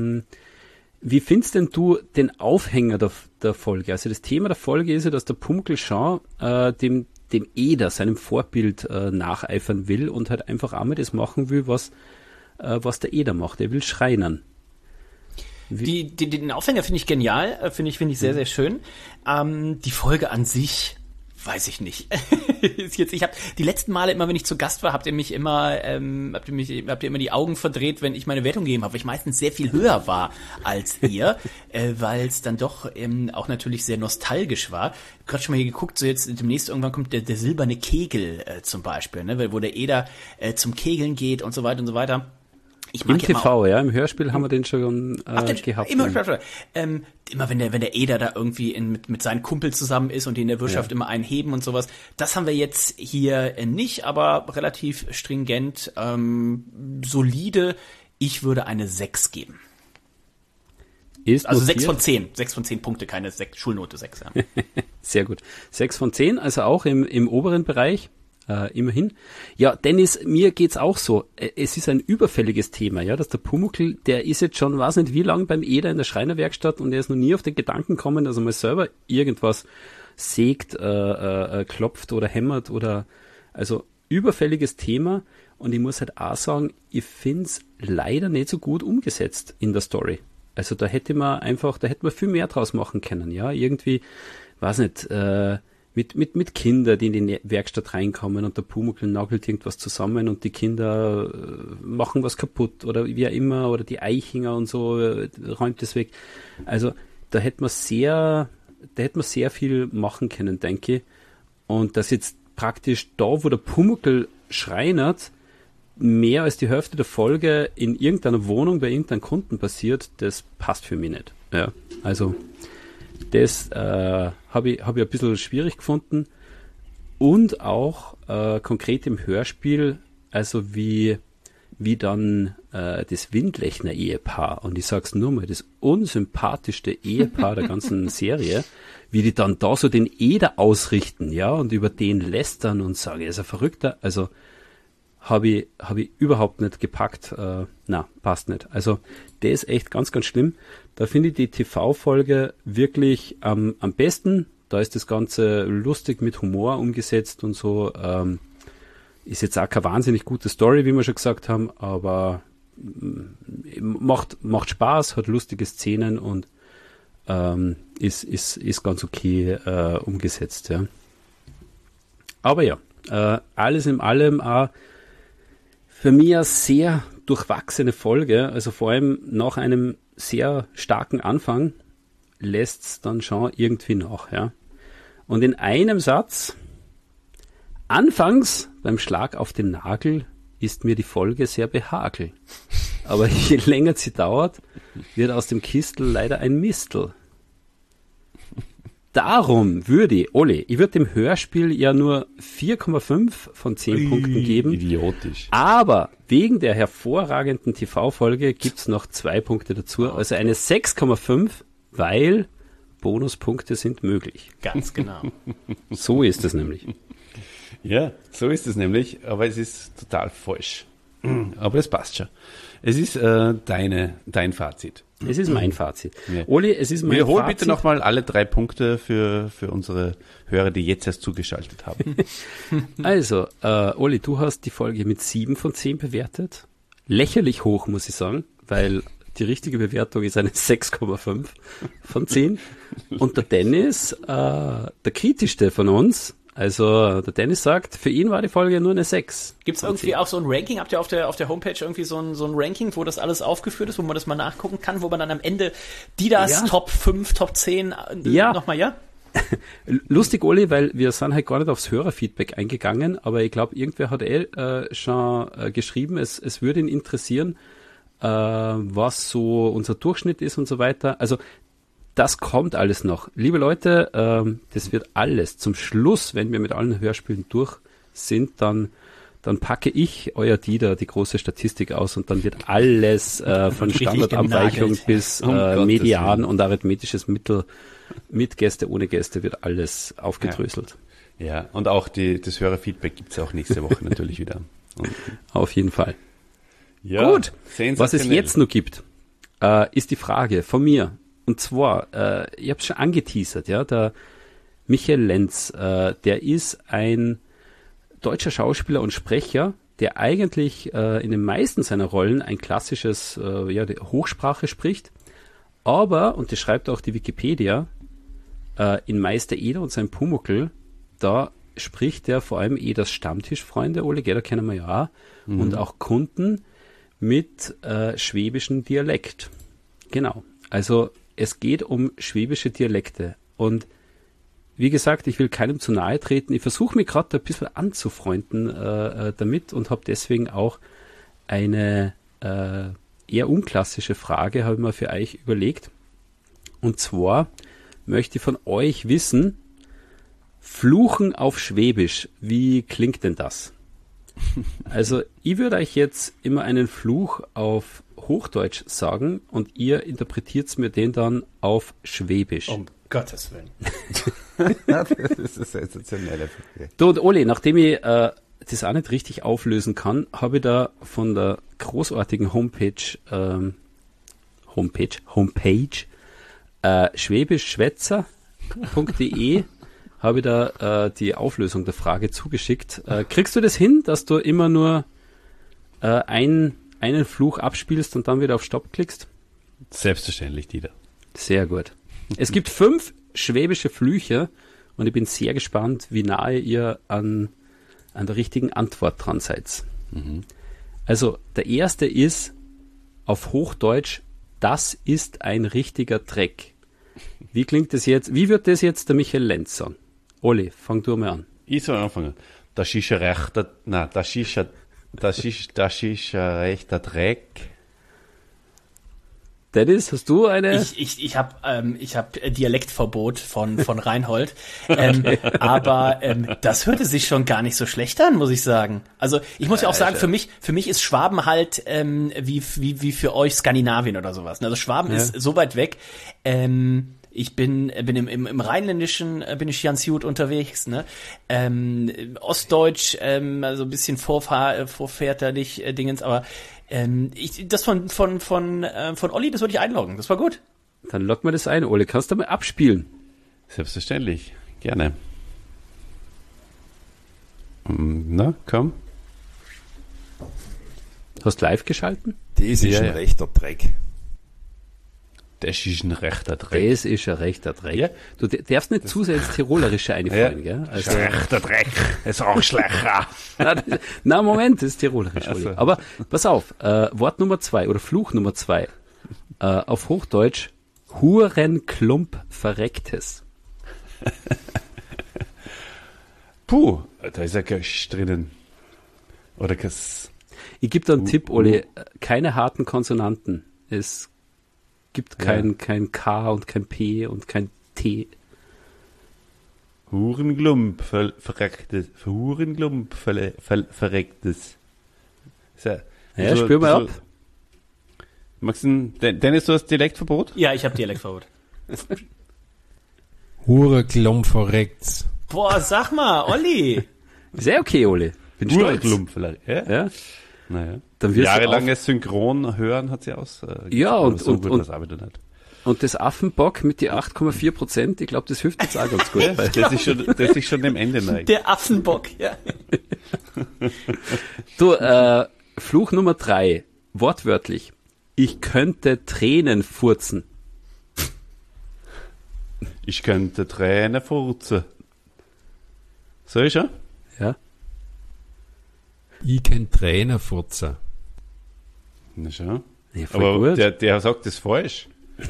wie findest denn du den Aufhänger der Folge? Also das Thema der Folge ist ja, dass der Pumuckl Jean dem Eder, seinem Vorbild, nacheifern will und halt einfach einmal das machen will, was der Eder macht. Er will schreinern. Den Aufhänger finde ich genial, finde ich sehr, sehr schön. Die Folge an sich, weiß ich nicht. Ich habe die letzten Male immer, wenn ich zu Gast war, habt ihr immer die Augen verdreht, wenn ich meine Wertung gegeben habe, weil ich meistens sehr viel höher war als ihr, weil es dann doch auch natürlich sehr nostalgisch war. Gerade schon mal hier geguckt, so jetzt demnächst irgendwann kommt der silberne Kegel zum Beispiel, ne, wo der Eder zum Kegeln geht und so weiter und so weiter. Im TV, ja, im Hörspiel haben wir den schon gehabt. Immer wenn der Eder da irgendwie mit seinen Kumpels zusammen ist und die in der Wirtschaft immer einen heben und sowas. Das haben wir jetzt hier nicht, aber relativ stringent, solide. Ich würde eine 6 geben. Also 6 von 10. 6 von 10 Punkte, keine Schulnote 6. Ja. Sehr gut. 6 von 10, also auch im oberen Bereich. Immerhin. Ja, Dennis, mir geht's auch so. Es ist ein überfälliges Thema, ja, dass der Pumuckl, der ist jetzt schon, weiß nicht wie lange beim Eder in der Schreinerwerkstatt und er ist noch nie auf den Gedanken gekommen, dass er mal selber irgendwas sägt, klopft oder hämmert oder, also überfälliges Thema und ich muss halt auch sagen, ich find's leider nicht so gut umgesetzt in der Story. Also da hätte man viel mehr draus machen können, ja, irgendwie, weiß nicht, mit Kindern, die in die Werkstatt reinkommen und der Pumuckl nagelt irgendwas zusammen und die Kinder machen was kaputt oder wie auch immer, oder die Eichinger und so, räumt es weg. Also da hätte man sehr viel machen können, denke ich. Und dass jetzt praktisch da, wo der Pumuckl schreinert, mehr als die Hälfte der Folge in irgendeiner Wohnung bei irgendeinem Kunden passiert, das passt für mich nicht. Ja, also das habe ich ein bisschen schwierig gefunden. Und auch konkret im Hörspiel, also wie dann das Windlechner-Ehepaar, und ich sag's nur mal, das unsympathischste Ehepaar der ganzen Serie, wie die dann da so den Eder ausrichten, ja, und über den lästern und sagen, er ist ein Verrückter, also habe ich überhaupt nicht gepackt. Passt nicht. Also der ist echt ganz, ganz schlimm. Da finde ich die TV-Folge wirklich am besten. Da ist das Ganze lustig mit Humor umgesetzt und so. Ist jetzt auch keine wahnsinnig gute Story, wie wir schon gesagt haben, aber macht Spaß, hat lustige Szenen und ist ganz okay umgesetzt. Ja. Aber ja, alles in allem auch für mich eine sehr durchwachsene Folge, also vor allem nach einem sehr starken Anfang lässt es dann schon irgendwie nach, ja. Und in einem Satz, anfangs beim Schlag auf den Nagel ist mir die Folge sehr behagel. Aber je länger sie dauert, wird aus dem Kistel leider ein Mistel. Darum würde ich würde dem Hörspiel ja nur 4,5 von 10 Punkten geben. Idiotisch. Aber wegen der hervorragenden TV-Folge gibt's noch 2 Punkte dazu. Also eine 6,5, weil Bonuspunkte sind möglich. Ganz genau. So ist es nämlich. Ja, so ist es nämlich, aber es ist total falsch. Aber es passt schon. Es ist dein Fazit. Es ist mein Fazit. Ja. Oli, es ist mein Fazit. Wiederhol bitte nochmal alle 3 Punkte für unsere Hörer, die jetzt erst zugeschaltet haben. Also, Oli, du hast die Folge mit 7 von 10 bewertet. Lächerlich hoch, muss ich sagen, weil die richtige Bewertung ist eine 6,5 von 10. Und der Dennis, der kritischste von uns, also der Dennis sagt, für ihn war die Folge nur eine 6. Gibt's irgendwie auch so ein Ranking? Habt ihr auf der Homepage irgendwie so ein Ranking, wo das alles aufgeführt ist, wo man das mal nachgucken kann, wo man dann am Ende Top 5, Top 10 nochmal, ja? Lustig, Oli, weil wir sind halt gar nicht aufs Hörerfeedback eingegangen, aber ich glaube, irgendwer hat schon geschrieben, es würde ihn interessieren, was so unser Durchschnitt ist und so weiter. Also das kommt alles noch. Liebe Leute, das wird alles zum Schluss, wenn wir mit allen Hörspielen durch sind, dann packe ich euer Dieter die große Statistik aus und dann wird alles von Standardabweichung bis Median und arithmetisches Mittel mit Gäste, ohne Gäste wird alles aufgedröselt. Ja, und auch das Hörerfeedback gibt's auch nächste Woche natürlich wieder. Auf jeden Fall. Ja, gut, was es jetzt noch gibt, ist die Frage von mir. Und zwar, ich habe es schon angeteasert, ja, der Michael Lenz, der ist ein deutscher Schauspieler und Sprecher, der eigentlich in den meisten seiner Rollen ein klassisches die Hochsprache spricht, aber, und das schreibt auch die Wikipedia, in Meister Eder und sein Pumuckl, da spricht er vor allem das Stammtischfreunde, Ole, da kennen wir ja auch, und auch Kunden mit schwäbischen Dialekt. Genau, also es geht um schwäbische Dialekte und wie gesagt, ich will keinem zu nahe treten. Ich versuche mich gerade ein bisschen anzufreunden damit und habe deswegen auch eine eher unklassische Frage, habe ich mir für euch überlegt. Und zwar möchte ich von euch wissen, Fluchen auf Schwäbisch, wie klingt denn das? Also ich würde euch jetzt immer einen Fluch auf Hochdeutsch sagen und ihr interpretiert mir den dann auf Schwäbisch. Um Gottes Willen. Das ist eine sensationelle Frage. Du und Oli, nachdem ich das auch nicht richtig auflösen kann, habe ich da von der großartigen Homepage schwäbischschwätzer.de habe ich da die Auflösung der Frage zugeschickt. Kriegst du das hin, dass du immer nur einen Fluch abspielst und dann wieder auf Stopp klickst? Selbstverständlich, Dieter. Sehr gut. Es gibt 5 schwäbische Flüche und ich bin sehr gespannt, wie nahe ihr an der richtigen Antwort dran seid. Also der erste ist auf Hochdeutsch, das ist ein richtiger Dreck. Wie klingt das jetzt? Wie wird das jetzt der Michael Lenz sagen? Oli, fang du mal an. Ich soll anfangen. Das ist ein rechter, das ist ein rechter Dreck. Dennis, hast du eine? Ich hab Dialektverbot von Reinhold, aber das hörte sich schon gar nicht so schlecht an, muss ich sagen. Also ich muss ja auch sagen, für mich ist Schwaben halt wie für euch Skandinavien oder sowas. Also Schwaben ist so weit weg. Ich bin im Rheinländischen bin ich ganz gut unterwegs, ne? Ostdeutsch, also ein bisschen vorväterlich Dingens, aber das von Olli, das würde ich einloggen. Das war gut. Dann loggen wir das ein, Ole. Kannst du mal abspielen? Selbstverständlich. Gerne. Na, komm. Hast live geschalten? Das ist ein rechter Dreck. Das ist ein rechter Dreck. Das ist ein rechter Dreck. Ja. Du darfst nicht zu sehr ins Tirolerische einfallen, gell? Also, rechter Dreck. Das ist auch schlechter. na, Moment, das ist Tirolerisch. Also. Aber pass auf, Wort Nummer 2 oder Fluch Nummer 2. Auf Hochdeutsch, Hurenklump verrecktes. Puh, da ist ja Gasch drinnen. Oder Gas. Ich gebe da einen Tipp, Ole, keine harten Konsonanten. Es gibt kein K und kein P und kein T. Hurenklump verrecktes. Hurenklump verrecktes. Ja, spür mal ab. Magst du, Dennis, du hast Dialektverbot? Ja, ich habe Dialektverbot. Hurenklump verreckt. Boah, sag mal, Olli. Sehr okay, Ole. Bin stolz. Hurenklump vielleicht. Ja. Naja. Dann wirst jahrelanges Synchron hören hat sie aus. Ja, und so gut was auch wieder nicht. Und das Affenbock mit die 8,4%, ich glaube, das hilft jetzt auch ganz gut. Ja, das ist schon dem Ende neigt. Der Affenbock, ja. Du, Fluch Nummer 3, wortwörtlich. Ich könnte Tränen furzen. Ich könnte Tränen furzen. So ist er? Ja. Ich kann Tränen furzen. Na schon. Ja, voll aber gut. der sagt das falsch.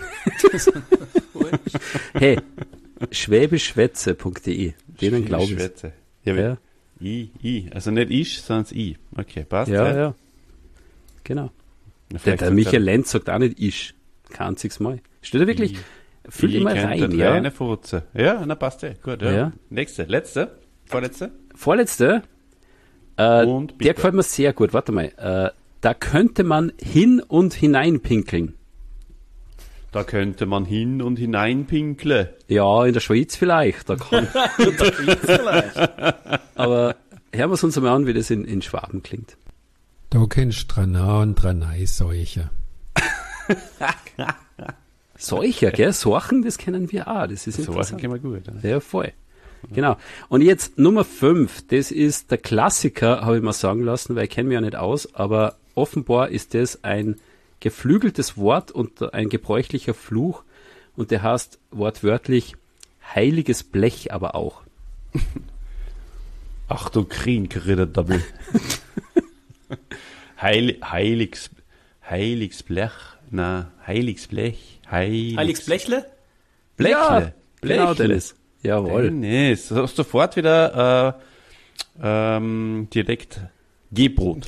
Hey, schwäbischwätze.de, denen glauben es. Ja. Also nicht ich, sondern das I. Okay, passt. Ja. Genau. Der Michael Lenz sagt auch nicht ich. Kein einziges Mal. Steht da wirklich, fühl dich mal rein, ja. Kleine Furze. Ja, na passt gut, ja. Vorletzte. Der gefällt mir sehr gut. Warte mal. Da könnte man hin und hinein pinkeln. Da könnte man hin und hinein pinkeln. Ja, in der Schweiz vielleicht. Da kann In der Schweiz vielleicht. Aber hören wir uns mal an, wie das in Schwaben klingt. Da kennst du dran und dran Seuche. Seuche, gell? Sorchen, das kennen wir auch. Das ist interessant. Sorchen kennen wir gut. Ja, voll. Genau. Und jetzt Nummer 5. Das ist der Klassiker, habe ich mal sagen lassen, weil ich kenne mich ja nicht aus, aber offenbar ist das ein geflügeltes Wort und ein gebräuchlicher Fluch und der heißt wortwörtlich heiliges Blech aber auch. Ach du Krienkerritter-Double. Heiliges Blech. Na, heiliges Blech. Heiliges Blechle? Blechle. Ja, genau, Dennis. Jawohl. Dennis. Sofort wieder Dialekt. Gebot.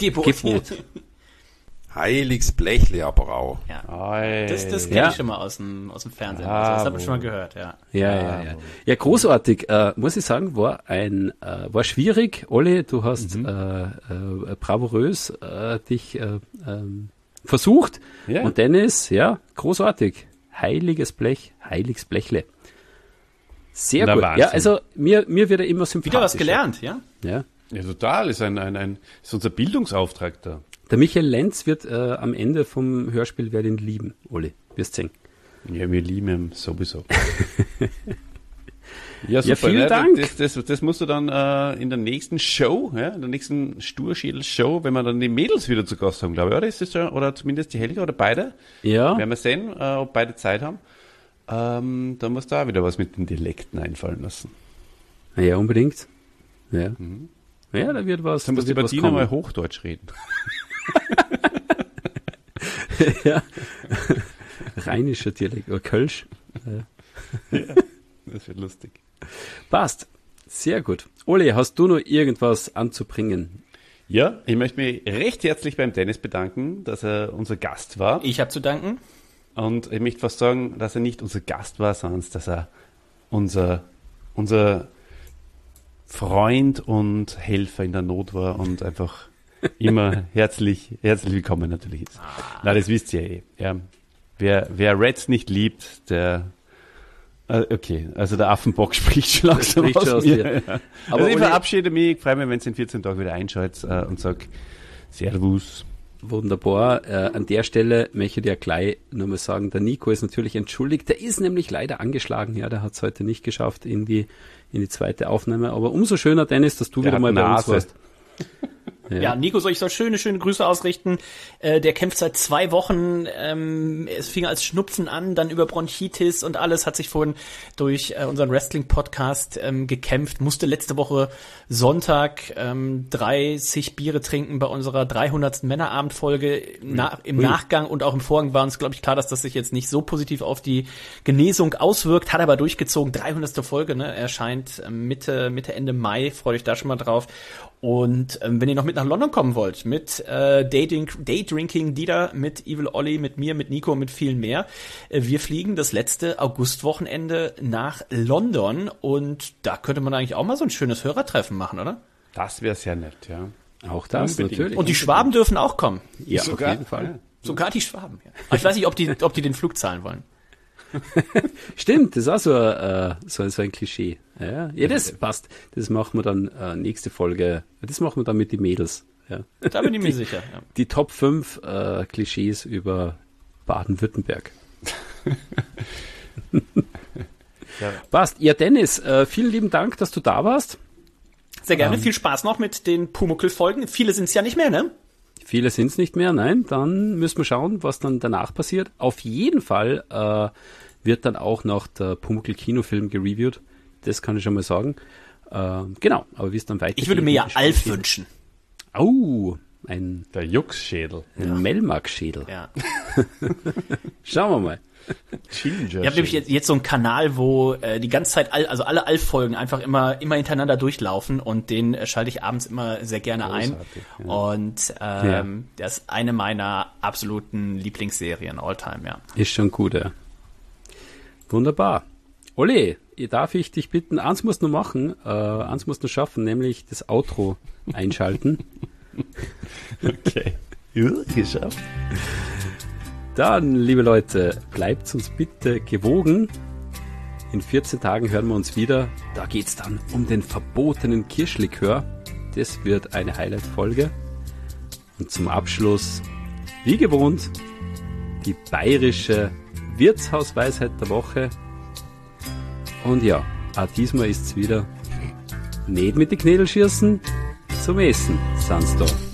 Heiliges Blechle aber auch. Ja. Das kenne ich schon mal aus dem Fernsehen. Also das habe ich schon mal gehört, ja. Ja, großartig. Muss ich sagen, war schwierig. Olli, du hast bravourös dich versucht. Ja. Und Dennis, ja, großartig. Heiliges Blechle. Sehr gut. Wahnsinn. Ja, also mir wird er immer sympathischer. Wieder was gelernt, ja? Ja. Ja, total. Ist ist unser Bildungsauftrag da. Der Michael Lenz wird am Ende vom Hörspiel wer den lieben, Olli. Wirst sehen. Ja, wir lieben ihn sowieso. Ja, super. Vielen Dank. Das musst du dann in der nächsten Show, ja, in der nächsten Sturschädel-Show, wenn wir dann die Mädels wieder zu Gast haben, glaube ich, oder? Ist das ja, oder zumindest die Helga oder beide? Ja. Werden wir sehen, ob beide Zeit haben. Da musst du auch wieder was mit den Dialekten einfallen lassen. Ja, unbedingt. Ja. Ja, da wird was. Dann musst du über Dina mal Hochdeutsch reden. Ja. Rheinischer Dialekt oder Kölsch. Ja, das wird lustig. Passt. Sehr gut. Ole, hast du noch irgendwas anzubringen? Ja, ich möchte mich recht herzlich beim Dennis bedanken, dass er unser Gast war. Ich habe zu danken. Und ich möchte fast sagen, dass er nicht unser Gast war, sondern dass er unser Freund und Helfer in der Not war und einfach immer herzlich willkommen natürlich ist. Na, das wisst ihr eh. Ja. Wer Reds nicht liebt, der okay, also der Affenbock spricht schon langsam aus mir. Ja. Aber ich verabschiede mich, freue mich, wenn ihr in 14 Tagen wieder einschaltet und sage Servus. Wunderbar. An der Stelle möchte ich ja gleich nochmal sagen, der Nico ist natürlich entschuldigt. Der ist nämlich leider angeschlagen. Ja, der hat es heute nicht geschafft in die zweite Aufnahme. Aber umso schöner, Dennis, dass du wieder mal bei uns warst. Ja, Nico soll schöne Grüße ausrichten. Der kämpft seit 2 Wochen. Es fing als Schnupfen an, dann über Bronchitis und alles, hat sich vorhin durch unseren Wrestling-Podcast gekämpft. Musste letzte Woche Sonntag 30 Biere trinken bei unserer 300. Männerabendfolge. Im Nachgang und auch im Vorgang war uns, glaube ich, klar, dass das sich jetzt nicht so positiv auf die Genesung auswirkt. Hat aber durchgezogen. 300. Folge, ne? Erscheint Mitte, Ende Mai. Freut euch da schon mal drauf. Und wenn ihr noch mit nach London kommen wollt, mit Daydrinking Dieter, mit Evil Olli, mit mir, mit Nico, mit vielen mehr, wir fliegen das letzte Augustwochenende nach London und da könnte man eigentlich auch mal so ein schönes Hörertreffen machen, oder? Das wäre sehr nett, ja. Auch das, natürlich. Und die Schwaben dürfen auch kommen. Ja, sogar, auf jeden Fall. Ja. Sogar die Schwaben. Ja. Aber ich weiß nicht, ob die den Flug zahlen wollen. Stimmt, das ist auch so ein Klischee. Ja, das passt. Das machen wir dann nächste Folge. Das machen wir dann mit den Mädels. Ja. Da bin ich mir sicher. Ja. Die Top 5 Klischees über Baden-Württemberg. Ja. Passt. Ja, Dennis, vielen lieben Dank, dass du da warst. Sehr gerne. Viel Spaß noch mit den Pumuckl-Folgen. Viele sind es ja nicht mehr, ne? Viele sind es nicht mehr, nein. Dann müssen wir schauen, was dann danach passiert. Auf jeden Fall wird dann auch noch der Pumuckl-Kinofilm gereviewt. Das kann ich schon mal sagen. Genau, aber wie es dann weitergeht. Ich würde mir ja Alf wünschen. Der Juxschädel. Ein Melmark-Schädel. Ja. Schauen wir mal. Ich habe nämlich jetzt so einen Kanal, wo die ganze Zeit alle Alf-Folgen einfach immer hintereinander durchlaufen und den schalte ich abends immer sehr gerne ein. Ja. Und das ist eine meiner absoluten Lieblingsserien all-time, ja. Ist schon gut, ja. Wunderbar. Olli, darf ich dich bitten, eins musst du machen, eins musst du schaffen, nämlich das Outro einschalten. Okay. Geschafft. Dann, liebe Leute, bleibt uns bitte gewogen. In 14 Tagen hören wir uns wieder. Da geht's dann um den verbotenen Kirschlikör. Das wird eine Highlight-Folge. Und zum Abschluss, wie gewohnt, die bayerische Wirtshausweisheit der Woche. Und ja, auch diesmal ist's wieder nicht mit den Knädel schießen, zum Essen sind's da.